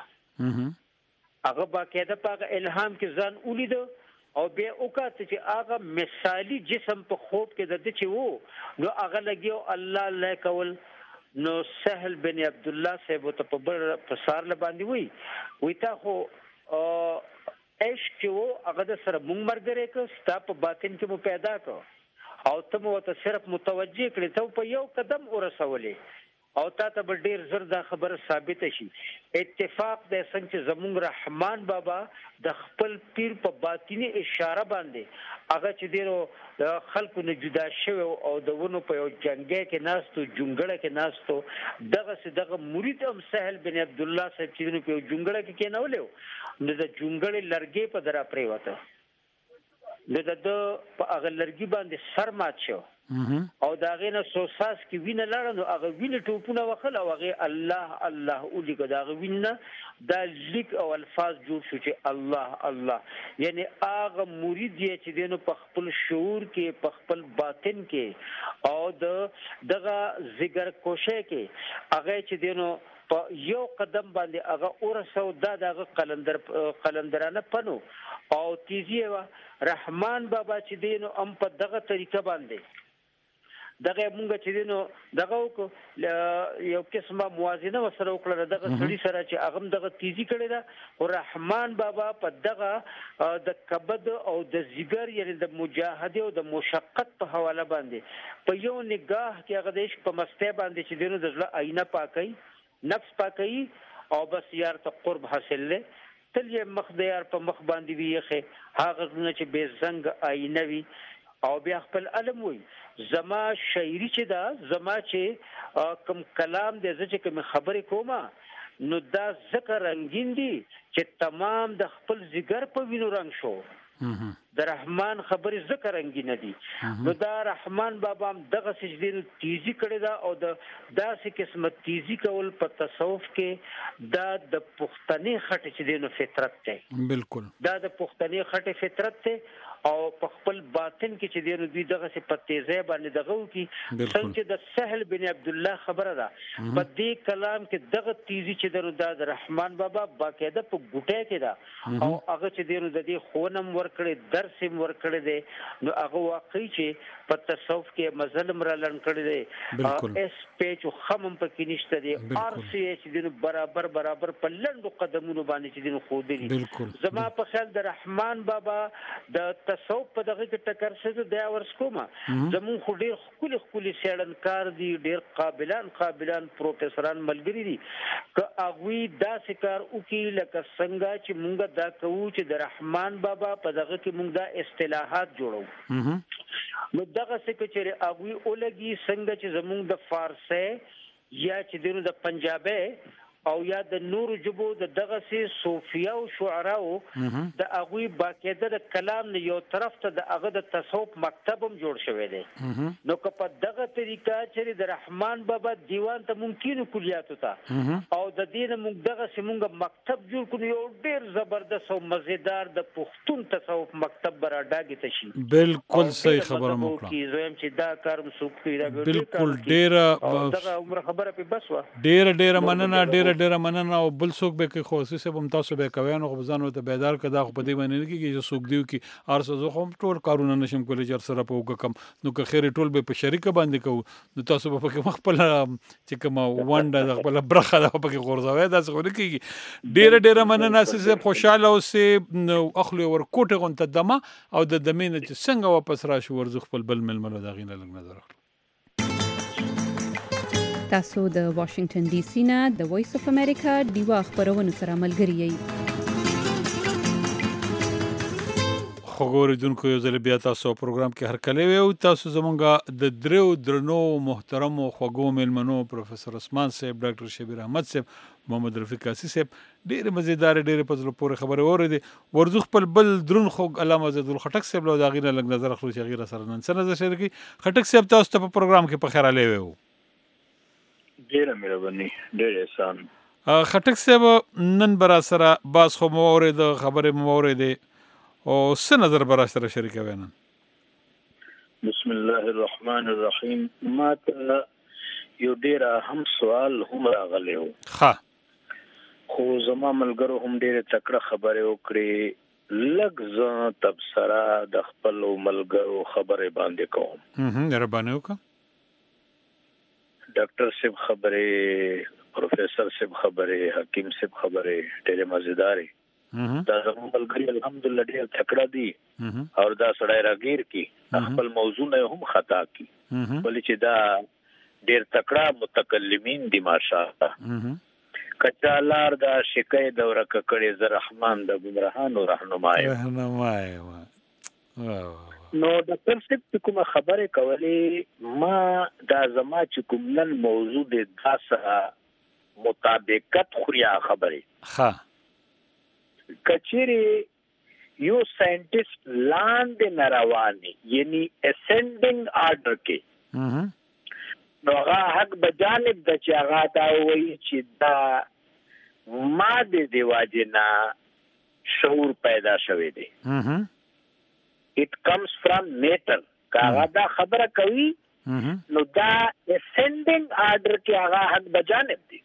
هغه باقاعده په الهام کې ځان اولید او بیا وکړه چې هغه مثالی جسم په خوب کې د دې چې وو نو هغه لګیو الله لا کول نو سهل بن عبد الله صاحب ته په بر پسار ل باندې وی تا خو عشق وو هغه د سره مونږ مرګره کو ستا په باطن کې مو پیدا کو او ته مو ته صرف متوجه کړې ته په یو قدم ورسولې او تا ته ډیر زر دا خبره ثابت شي اتفاق د څنګه زمونږ رحمان بابا د خپل پیر په باطینی اشاره باندې هغه چې ډیرو خلکو نه جدا شوی او دونه په یو جنگه کې ناستو جونګړه کې ناستو دغه مرید هم سهل بن عبد الله صاحب چې په جونګړه کې نه ولې نو د جونګړې لرګي په درا پرې وته د په هغه لرګي باندې سر مات شو او دا غینه سوساس کې وینه لړنو هغه وینه ټوپونه وخل او هغه الله الله اولیګه دا وینه دا لیک او الفاظ جوړ شو چې الله الله یعنی هغه مرید یې چې دینو په خپل شعور کې په خپل باطن کې او دغه ذکر کوشه کې هغه چې دینو په یو قدم باندې هغه اورسو دغه قلندرانه پنو او تیزی رحمان بابا چې دینو ام په دغه طریقه باندې دغه مونږ چې دینو دغه یو قسمه موازنه وسره وکړه دغه سړي سره چې هغه دغه تیزی کړی دا او رحمان بابا په دغه د کبد او د زیګر یعنی د مجاهده او د مشقت په حواله باندې په یو نگاه کې هغه دیش په مسته باندې چې دینو د ځله آینه پاکي نفس پاکي او بس یار ته قرب حاصل له تل یې مخ د یار په مخ باندې ویخه هغه چې به زنګ آینه وي او بیا خپل علم وي زما شاعری چې دا زما چې کوم کلام دې چې کوم خبرې کومه نو دا ذکر رنگین دي چې تمام د خپل ذکر په وینو رنگ شو د رحمان خبرې ذکر رنگین دي نو دا رحمان بابا دغه سجدي تیزی کړی دا او د داسې قسمت تیزی کول په تصوف کې دا د پښتني خټه چې دینو فطرت ته بالکل دا د پښتني خټه فطرت ته او په خپل باطن کې چې دینو دوی دغه څه پتیزه باندې دغه وکي څنګه د سهل بن عبد الله خبره ده په دې کلام کې دغه تیزی چې د رحمان بابا باقاعده په ګټه کې ده او هغه چې دینو د دې خونم ورکړي درس هم ورکړي دي نو هغه واقعي چې په تصوف کې مظلم را لړن کړي دي اس پیچ خمم په کې نشته دي ارسي چې دینو برابر په لندو قدمونو باندې چې دینو خو دي زما په خیال د رحمان بابا د تصوف په دغه کې ټکر شته د ورس کومه زمون خو ډیر خولي سیړنکار دي ډیر قابلان پروفیسوران ملګری دي که اغوی دا سکار او کې لکه څنګه چې مونږ دا کوو چې د رحمان بابا په دغه کې مونږ دا اصطلاحات جوړو نو دغه څه چې اغوی اولګي څنګه چې زمونږ د فارسی یا چې دینو د پنجابي او یا د نور جبو د دغه سي صوفیا او شعراو د اغوی باقاعده د کلام نه یو طرف ته د هغه د تصوف مکتب هم جوړ شوی دی نو که په دغه طریقه چې د رحمان بابا دیوان ته ممکنه کلیات وتا او د دین موږ دغه سیمونګه مکتب جوړ کړو یو ډیر زبردست او مزیدار د پښتون تصوف مکتب براډاګی ته شي بالکل صحیح خبره مو کړه زم چې دا کار مسوک پیدا بالکل ډیره دغه عمر خبره په بس وا ډیره مننه ډیره مننه او بل څوک به کې خصوصي به تاسو به کوي نو ځانو ته بیدار کړه خو په دې باندې نه کیږي چې څوک دیو کې ارسو خو ټول کارونه نشم کولای چې سره په وکم نو که خیر ټول به په شریک باندې کو نو تاسو به په خپل چې کوم ونده د خپل برخه د په کې غورځوي دا څه نه کیږي ډیره مننه چې خوشاله اوسې اخلي ور کوټه غونته دمه او د دمینه چې څنګه واپس راشي ورزخ خپل بل ململو دا غینه لګ نظر اخلي تاسو د واشنگټن ډي سي نه د وایس اف امریکا دیوا خبرونه سره ملګری یې خو ګوریدونکو یو ځل بیا تاسو پروګرام کې هر کله وي تاسو زمونږ د درو درنو محترم او خوږو ملمنو پروفیسور عثمان صاحب ډاکټر شبیر احمد صاحب محمد رفیق قاسی صاحب ډېر مزیدار ډېر په زړه پورې خبره اوریدي ورزو خپل بل درون خو علامه عزت الخټک صاحب له دا غیره لګ نظر اخلو چې غیره سره نن سره نظر شریکي خټک صاحب تاسو ته په پروګرام کې په خیر علي وو ډیره مهرباني ډیره احسان خټک صاحب نن برا سره باز خو مورید خبره مورید او څه نظر برا سره شریکوي نن بسم الله الرحمن الرحیم ما ته یو ډیره هم سوال هم راغلی و خو زما ملګرو هم ډیره تکړه خبره وکړي لږ زه تبصره د خپل ملګرو خبره باندې کوم مهرباني وکړه ډاکټر صاحب خبره پروفیسور صاحب خبره حکیم صاحب خبره ډېر مزیدار دا زموږ ملګری الحمدلله ډېر تکړه دي او دا سړی راګیر کی خپل موضوع نه هم خطا کی ولې چې دا ډېر تکړه متکلمین دي ماشاءالله کچالار دا شکای دوره کړي ز رحمان د گمراهانو رهنمای نو د پرسپټ کومه خبره کولې ما دا زما چې کوم نن موضوع د تاسو مطابقت خوریا خبره کچېری یو ساينټیست لاندې ناروانی یعنی اسندینګ آرډر کې نو هغه حق بجانب د چې هغه دا وایي چې دا ما د دیواجنا شعور پیدا شوی دی it comes from nature کاغه دا خبره کوي نو دا ascending order کې هغه حق بجانب دي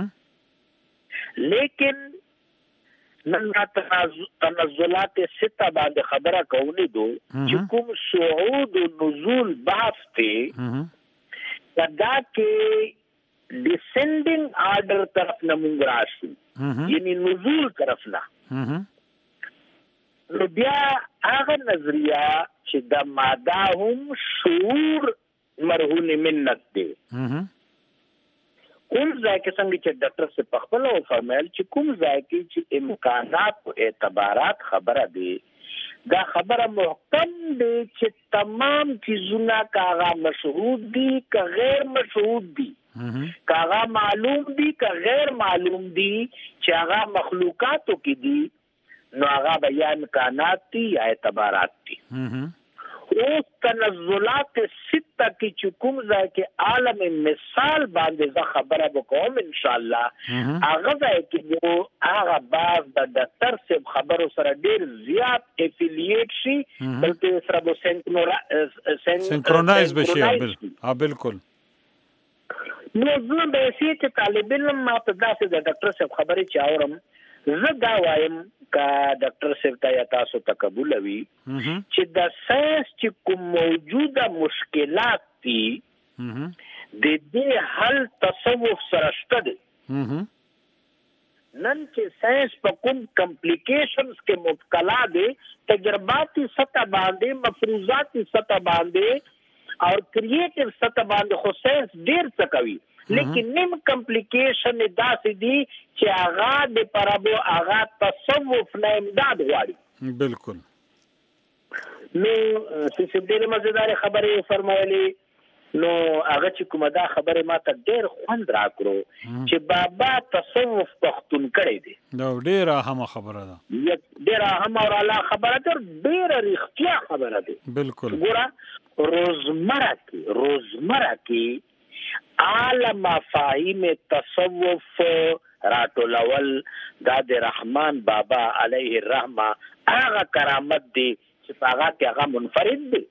لیکن نن تنزلات سته باندې خبره کوي دو چې کوم صعود او نزول بحث ته دا کې descending order طرف نه مونږ راشو یعنی نزول طرف نه نو بیا هغه نظریه چې د ماده هم شعور مرهون منت دی کوم ځای کې څنګه چې ډاکټر سے پخپل او فرمایل چې کوم ځای کې چې امکانات او اعتبارات خبره دی دا خبره محکم دی چې تمام چیزونه کاغه مشهود دي که غیر مشهود دي کاغه معلوم دي که غیر معلوم دي چې هغه مخلوقاتو کې دي نو هغه بیان امکانات دي یا اعتبارات دي اوس تنزلات سته کې چې کوم ځای کې عالم مثال باندې زه خبره وکوم ان شاء الله هغه ځای کې هغه باز د ډاکټر صاحب خبرو سره ډیر زیات افیلیټ شي بلکې سره به سینکرونایز بشي بالکل نو زه به چې طالب علم ما په داسې د ډاکټر صاحب خبرې چې اورم زه دا وایم کا ډاکټر صاحب ته تاسو ته قبول وي چې د ساينس چې کوم موجوده مشکلات دي د دې حل تصوف سره شته دي نن چې ساينس په کوم کمپلیکیشنز کې مبتلا دي تجرباتي سطح باندې مفروضاتي سطح باندې او کریټیو سطح باندې خو ساينس ډیر څه کوي لیکن نیم کمپلیکیشن داسې دي چې هغه د پرابو هغه تصوف نه امداد غواړي بالکل نو څه ډېر مزیدار خبرې فرمایلې نو هغه چې کومه دا خبره ماته ډېر خوند راکړو چې بابا تصوف پختون کړی دی. دا ډېره اهمه خبره ده. ډېره اهمه او اعلی خبره ده، ډېره رښتیا خبره ده. بالکل. ګوره روزمره کې اعلی مفاهیم تصوف راټولول دا د رحمان بابا علیه الرحمه هغه کرامت دی چې هغه کې هغه منفرد دی.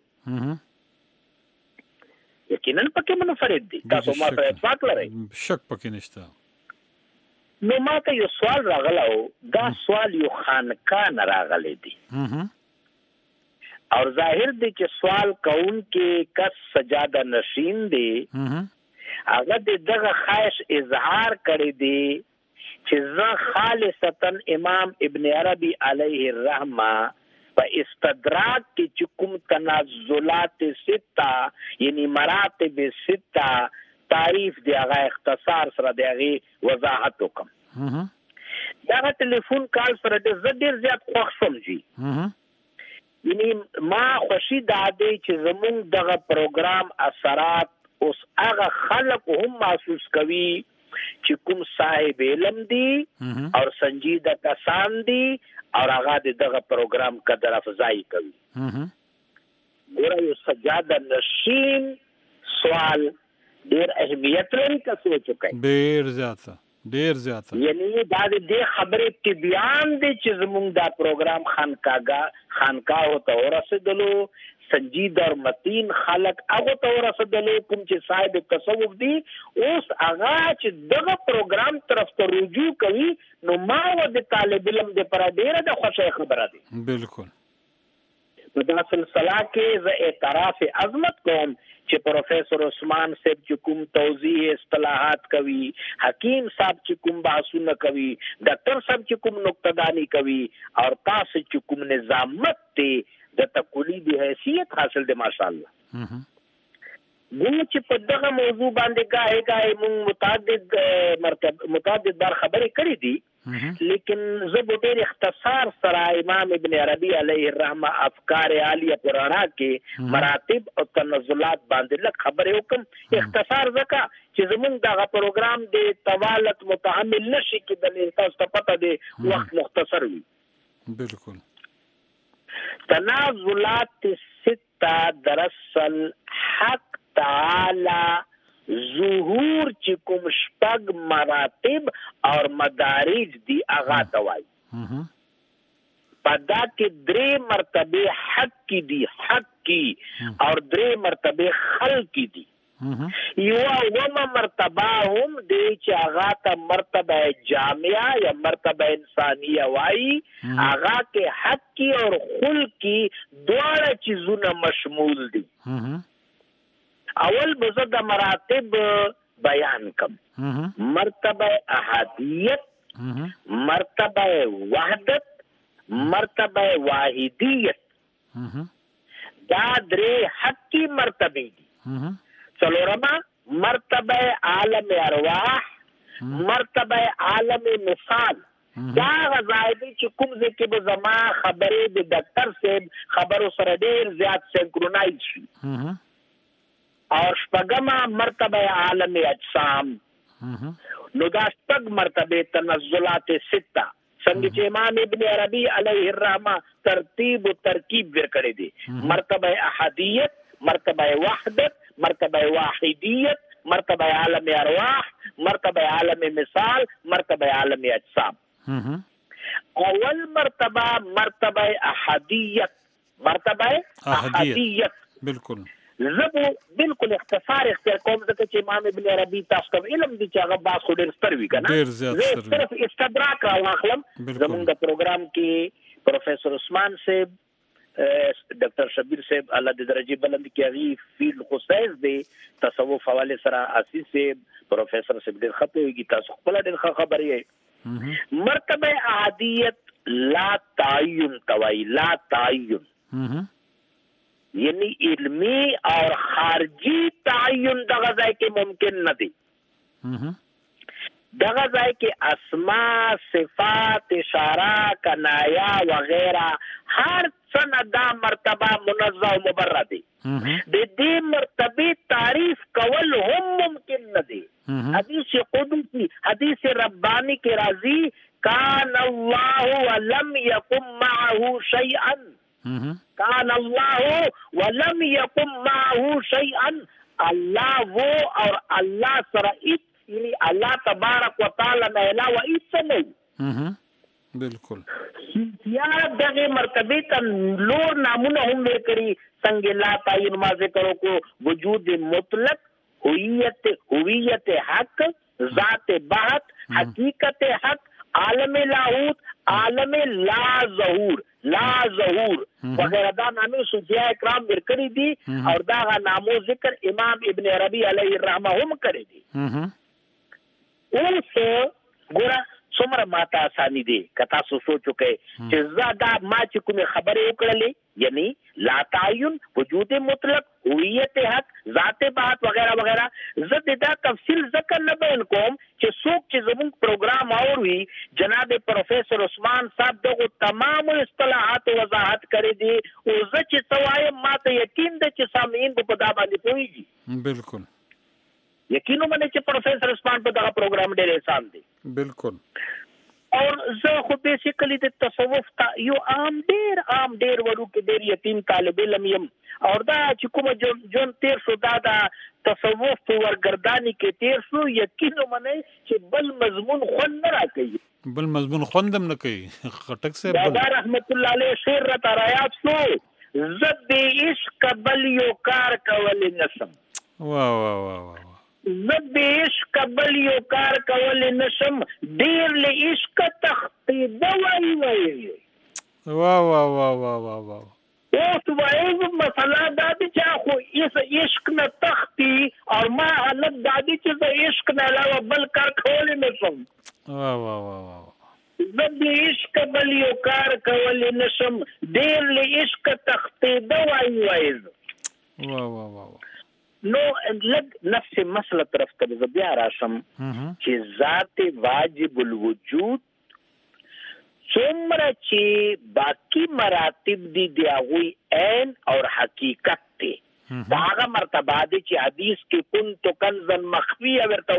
یقینا پکې منفرد دی. تاسو ما ته اتفاق لرئ؟ شک پکې نشته. نو ما ته یو سوال راغلی، دا سوال یو خانقاه نه راغلی دی او ظاهر دی چې سوال کوونکې کس سجاده نشین دی، هغه د دغه خواهش اظهار کړی دی چې زه خالصتا امام ابن عربي علیه الرحمه په استدراک کې چې کوم تنازلات سته یعنی مراتب سته تعریف دی هغه اختصار سره دی هغه وضاحت وکم. دا ټلیفون کال سره ډېر زیات خوښ شوم جی. یعنی ما خوشي دا دی چې زمونږ دغه پروګرام اثرات اوس هغه خلق هم محسوس کوي چې کوم صاحب علم دی او سنجیده کسان دي او هغه دغه پروګرام قدر افزایی کوي. ګوره یو سجاده نشین سوال ډېر اهمیت لري که سوچ وکړئ. ډېر زیاته یعنی دا د خبرې تبیان دی چې زمونږ دا پروګرام خانقاهو ته ورسېدلو، سنجیده او متین خلق هغه ته ورسېدلو کوم چې صاحب تصوف دي. اوس هغه چې دغه پروګرام طرف ته رجوع کوي نو ما و د طالب علم د پر ډیره د خوشی خبره دي. بالکل. په دا سلسله کې زه اعتراف عظمت کوم چې پروفیسر عثمان صاحب چې کوم توضیح اصطلاحات کوي، حکیم صاحب چې کوم بحثونه کوي، ډاکټر صاحب چې کوم نقطه‌دانی کوي او تاسو چې کوم نظامت دی د تکولی دی حیثیت حاصل دی ماشاءالله. ګویا چې په دغه موضوع باندې گاهی متعدد بار خبرې کړې دي، لیکن زه به ډېر اختصار سره امام ابن عربي علیه الرحمه افکار عالیه پرانا کې مراتب او تنزلات باندې لږ خبرې وکم. اختصار ځکه چې زمونږ دغه پروګرام د طوالت متحمل نشي کېدلی، تاسو ته پته دی وخت مختصر وي. بالکل. تنازلات سته دراصل حق تعالی ظهور چې کوم شپږ مراتب اور مدارج دی هغه ته وایي. په دا کې درې مرتبه حق کی دي، حق کی اور درې مرتبه خلق کی دي. یو مرتبه هم دی چې هغه ته مرتبه جامعه یا مرتبه انسانیه وایي. هغه کې حق کی اور خلق کی دواړه چیزونه مشمول دي. اول بزه د مراتب بیان کم. مرتبه احادیت، مرتبه وحدت، مرتبه واحدیت. دا درې حقی مرتبه دي. څلورمه مرتبه عالم ارواح، مرتبه عالم مثال. دا غزایدی چې کوم ځکه به زما خبرې د ډاکټر صاحب خبرو سره ډېر زیات سینکرونایز شي. اور شپږمه مرتبه عالم اجسام. نو دا شپږ مرتبه تنزلات سته څنګه چې امام ابن عربي علیه الرحمه ترتیب و ترکیب ورکړي دي. مرتبه احادیت، مرتبه وحدت، مرتبه واحدیت، مرتبه عالم ارواح، مرتبه عالم مثال، مرتبه عالم اجسام. اول مرتبه احادیت. مرتبه احادیت. بالکل. زبو بالکل اختصار اختیار کوم ځکه چې امام ابن عربي تاسو ته علم دي چې هغه باس خو ډېر ستر وي که نه. زه صرف استدراک راواخلم. زمونږ د پروګرام کې پروفیسر عثمان صاحب، ډاکټر شبیر صاحب الله د درجه بلند کې هغه فیلډ خصوص دی تصوف حواله سره اساس صاحب پروفیسر صاحب ډېر خپلېږي، تاسو خپل ډېر خبرې یې. مرتبه عادیت لا تعین توای، لا تعین یعنی علمی اور خارجی تعین دغه ځای کې ممکن نه دی. دغه ځای کې اسماء، صفات، اشاره، کنایا وغیرہ هر څه دا مرتبه منزه او مبرر دي. د دې مرتبه تعریف کول هم ممکن نه دی. حدیث قدسی حدیث ربانی کې راځي کان الله ولم يكن معه شيئا کان الله ولم يكن معه شيئا. اللہ وہ اور اللہ سره یعنی اللہ تبارک و تعالی نه علاوه هیڅ نه. بالکل یا دغه مرتبه ته لور نامونه هم ورکړي څنګه لا تعین ما ذکر کو وجود مطلق هویت حق ذات بحت حقیقت حق عالم لاہوت عالم لا ظہور وغیرہ دا نامے صوفیاء اکرام ورکړي دي اور دا نامو ذکر امام ابن عربی علیہ الرحمہ هم کړی دي. اوس ګوره څومره ماته آسانی دی کتا سوچو کې چې زاده ما چې کومه خبره وکړلې یعنی لا تعین وجود مطلق هویت حق ذات بات وغیرہ وغیرہ زه دا تفصیل ذکر نه بیان کوم چې څوک چې زموږ پروګرام اوري جناب پروفیسر عثمان صاحب دغه تمام اصطلاحات وضاحت کړی دي او زه چې سوایم ماته یقین ده چې سامعین په دا باندې پوهیږي. بالکل یقینو باندې چې پروفیسر عثمان په دغه پروګرام ډېر احسان دی. بالکل اور زه خو بیسیکلی د تصوف تا یو عام ډیر ورو کې ډیر یتیم طالب علم یم اور دا چې کوم جون تیر شو دا تصوف په ورګردانی کې تیر شو یقینو منه چې بل مضمون خوند نه راکوي بل مضمون خوندم نه کوي خټک سے دا رحمت الله علیه شعر را ترایات شو زد عشق بل یو کار کول نسم. واه واه واه زد عشق بل یو کار کول نشم ډیر له عشق تختی دوای وای. واه واه واه واه واه واه اوس وایو مثلا دا چې خو اس عشق نه تختی اور ما حالت دادی چې د عشق نه علاوه بل کار کول نشم. واه واه واه واه زد عشق بل یو کار کول نشم ډیر له عشق تختی دوای وای. واه واه واه نو لگ نفس مسئله طرف ته بیا راشم چې ذات واجب الوجود څومره چې باقی مراتب دي د هغوی عین اور حقیقت دی دا هغه مرتبه دي چې حدیث کې كنت کنزا مخفیه ورته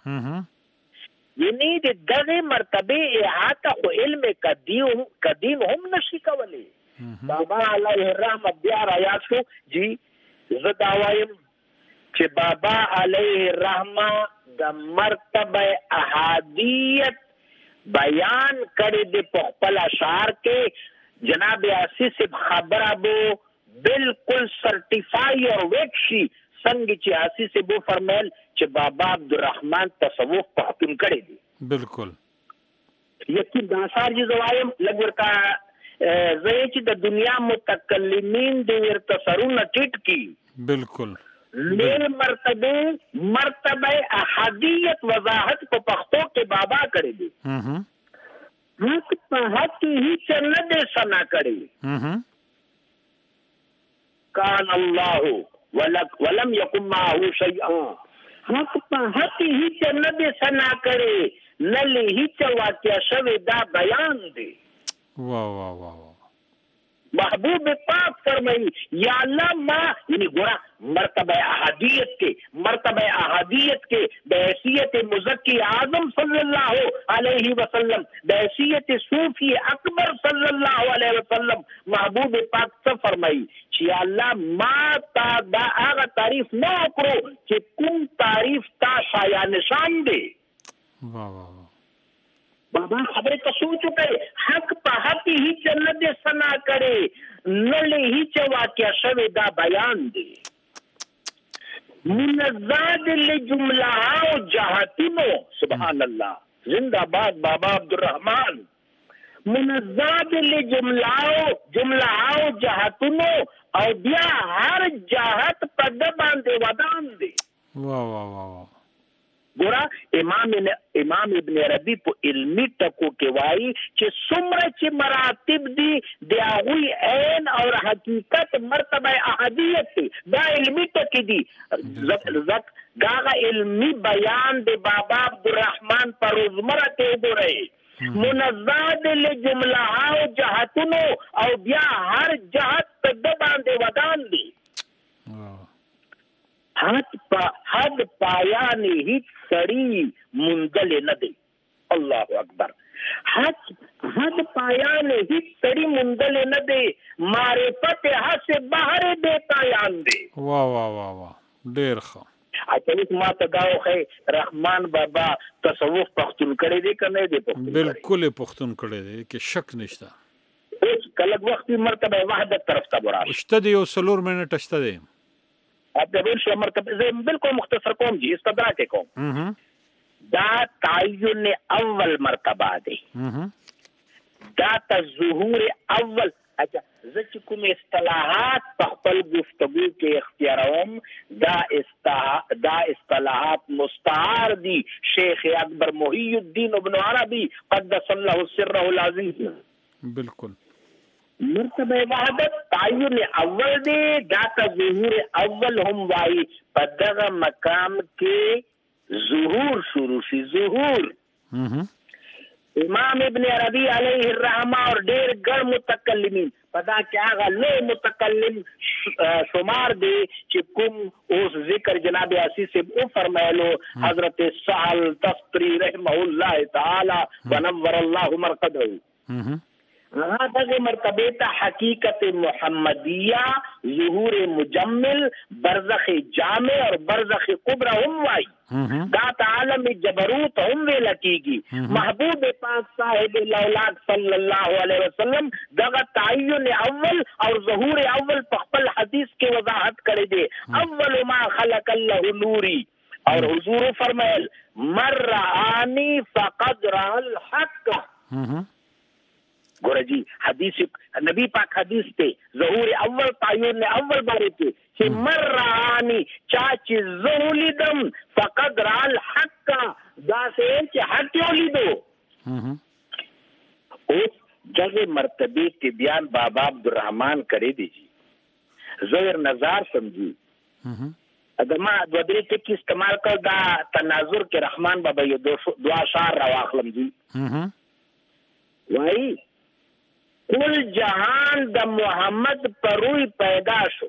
وایي یعنی د دغه مرتبه احاطه خو علم قدیم هم نشي کولی. بابا علیه الرحمه بیا رايات شو جی زه دا وایم چې بابا علیه الرحمه د مرتبه احادیت بیان کړی د خپل اشعار کې جناب عاصی سے خبر ابو بالکل سرټیفائی اور ویکشي څنګه چې عاصی سے بو فرمایل چې بابا عبدالرحمن تصوف پختون کړی دی. بالکل یقین دا سار جی زوایم لګورتا زه چې د دنیا متکلمین د ورته سرونه ټیټ کی. بالکل لے مرتبه احادیت وضاحت په پښتو کې بابا کړی دی. حق په حق هیڅ نه دې سنا کړی. کان الله ولم يكن معه شيئا حق په حق هیڅ نه دې سنا کړی نه له هیڅ واقع شوی دا بیان دی. واه واه واه محبوب پاک فرمائی یا اللہ ما یعنی گورا مرتبہ احادیت کے بحیثیت مزکی اعظم صلی اللہ علیہ وسلم بحیثیت صوفی اکبر صلی اللہ علیہ وسلم محبوب پاک سے فرمائی یا اللہ ما تا دا آغا تعریف نہ کرو کہ کم تعریف تا شایا نشان دے. واہ واہ بابا خبریں تو سو چکے حق پا حق ہی جنت سنا کرے نلے ہی چوا کیا شوی دا بیان دے. منزاد لجملہ و جہتنو سبحان اللہ زندہ باد بابا عبدالرحمن منزاد لجملہ و جہتنو او بیا ہر جہت پا دبان دے ودان دے. واہ واہ واہ واہ ګورا امام ابن عربی په علمی ټکو کې وایي چې څومره چې مراتب دي د هغوی عین او حقیقت مرتبه احادیت دي دا علمی ټکی دي. داغه علمی بیان د بابا عبدالرحمن پر روزمره کې وګورئ منزاد لجمله او جهتونو او بیا هر جهت په د باندې ودان دي. حد پایان هیڅ سړی مندل نه دی. الله اکبر. حد پایان هیڅ سړی مندل نه دی. معرفت حس بحر بے پایان دی. واه واه واه واه ډیر ښه. اچھا ما ته دا وخی رحمان بابا تصوف پښتون کړی دی کنه دی؟ بالکل پښتون کړی دی کې شک نشته. اوس کله وخت مرتبه وحدت طرف ته وراشي. شته دی یو 4 منټ شته دی. اب د ورشه مرتبه زه بالکل مختصر کوم جی استدراک کوم. دا تعین اول مرتبه دی. دا ظهور اول. اچھا زه چې کوم اصطلاحات په خپل گفتگو کې اختیاروم دا اصطلاحات مستعار دي. شیخ اکبر محی الدین ابن عربی قدس الله سره العظیم. بالکل. مرتبه وحدت تعین اول دی. دا ظهور اول هم وایي. په دغه مقام کې ظهور شروع شي. ظهور امام ابن عربی علیہ الرحمہ اور ډیر ګڼ متکلمین پدا کې هغه لوی متکلم شمار دی چې کوم اوس ذکر جناب عاصی سے او فرمایلو حضرت سهل تستری رحمه الله تعالی ونور الله مرقده. هغه مرتبه ته حقیقت محمدیہ، ظہور مجمل، برزخ جامع اور برزخ کبرا هم وائی. دا عالم جبروت هم ویل کیږي. محبوب پاک صاحب الاولاد صلی الله علیه وسلم دغه تعین اول اور ظہور اول په خپل حدیث کې وضاحت کړی دی. اول ما خلق الله نوری. اور حضور فرمایل من رآنی فقد رأى الحق. گورا جی حدیث نبی پاک حدیث تے ظہور اول تعین اول بارے تے کہ مر رآنی چاچی ظہولیدم فقد رأى الحق. دا سے کہ حق یولیدو. اس جگہ مرتبے کے بیان بابا عبدالرحمن کرے دیجی. ظہر نظار سمجھی. ادما دوادری ٹکی استعمال کر دا تناظر کے رحمان بابا یہ دو اشعار رواخلم جی. وائی کل جہان دا محمد پروی پیدا شو.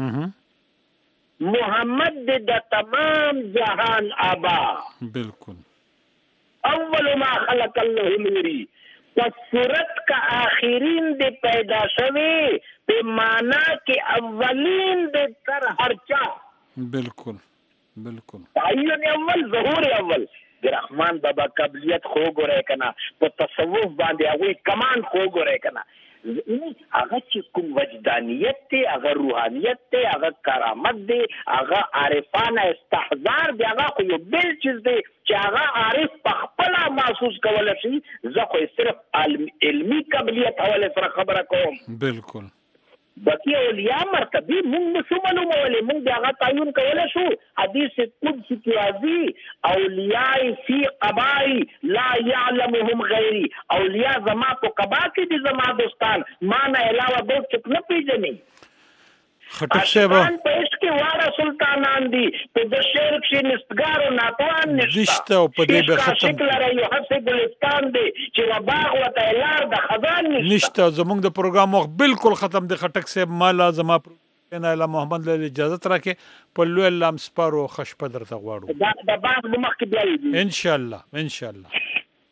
محمد دا تمام جہان آبا. بالکل. اول ما خلق اللہ نوری. پس صورت کا آخرین دے پیدا شوے پہ مانا کہ اولین دے تر ہرچا. بالکل بالکل. تعین اول ظہور اول. رحمان بابا قبلیت خو گو رہے کنا په تصوف باندې هغه کمان خو گو رہے کنا. هغه چې کوم وجدانیت ته، هغه روحانیت ته، هغه کرامت دی، هغه عارفانه استحضار دی، هغه خو یو بل چیز دی چې هغه عارف په خپل محسوس کولای شي. زه خو صرف علمی قبلیت حواله سره خبره کوم. بالکل. بقیه اولیاء مرتبه مونږ نشو معلومولی. مونږ د هغه تعین کولی شو. حدیث قدسی کې راځي اولیاء فی قبائی لا یعلمهم غیری. اولیاء زما په قبا کې دي زما دوستان، ما نه علاوه بل څوک نه پیژني. خټک صاحب په عشق کې واړه سلطانان دي، په د شرک شي نستګار او ناتوان نشته. او په دې به ختم لري یو حسب ګلستان دی چې و باغ و تیلار د خزان نشته. زمونږ د پروګرام وخت بالکل ختم دی. خټک صاحب مالا زما نه اله محمد له اجازه راکې په لوی الله مسپارو خشپ درته غواړو. دا باغ د مخ کې بلای ان شاء الله ان شاء الله.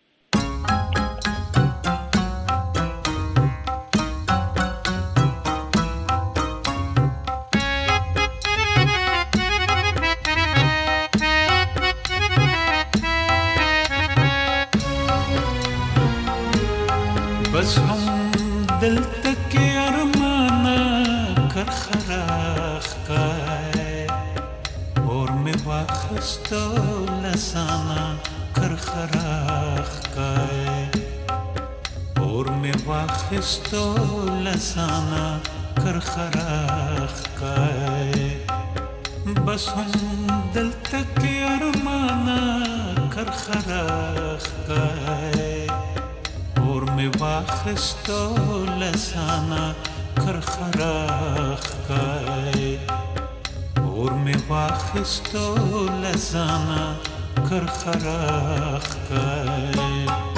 بس هم دل تک ارمانا کر خراخ کائے اور میں واخستو لسانا کر خراخ کائے اور میں واخستو لسانا کر خراخ کائے. بس هم دل تک ارمانا کر خراخ کائے اور میں واخستو لسانا کر خراخ کائے اور میں واخستو لسانا کر خراخ کائے.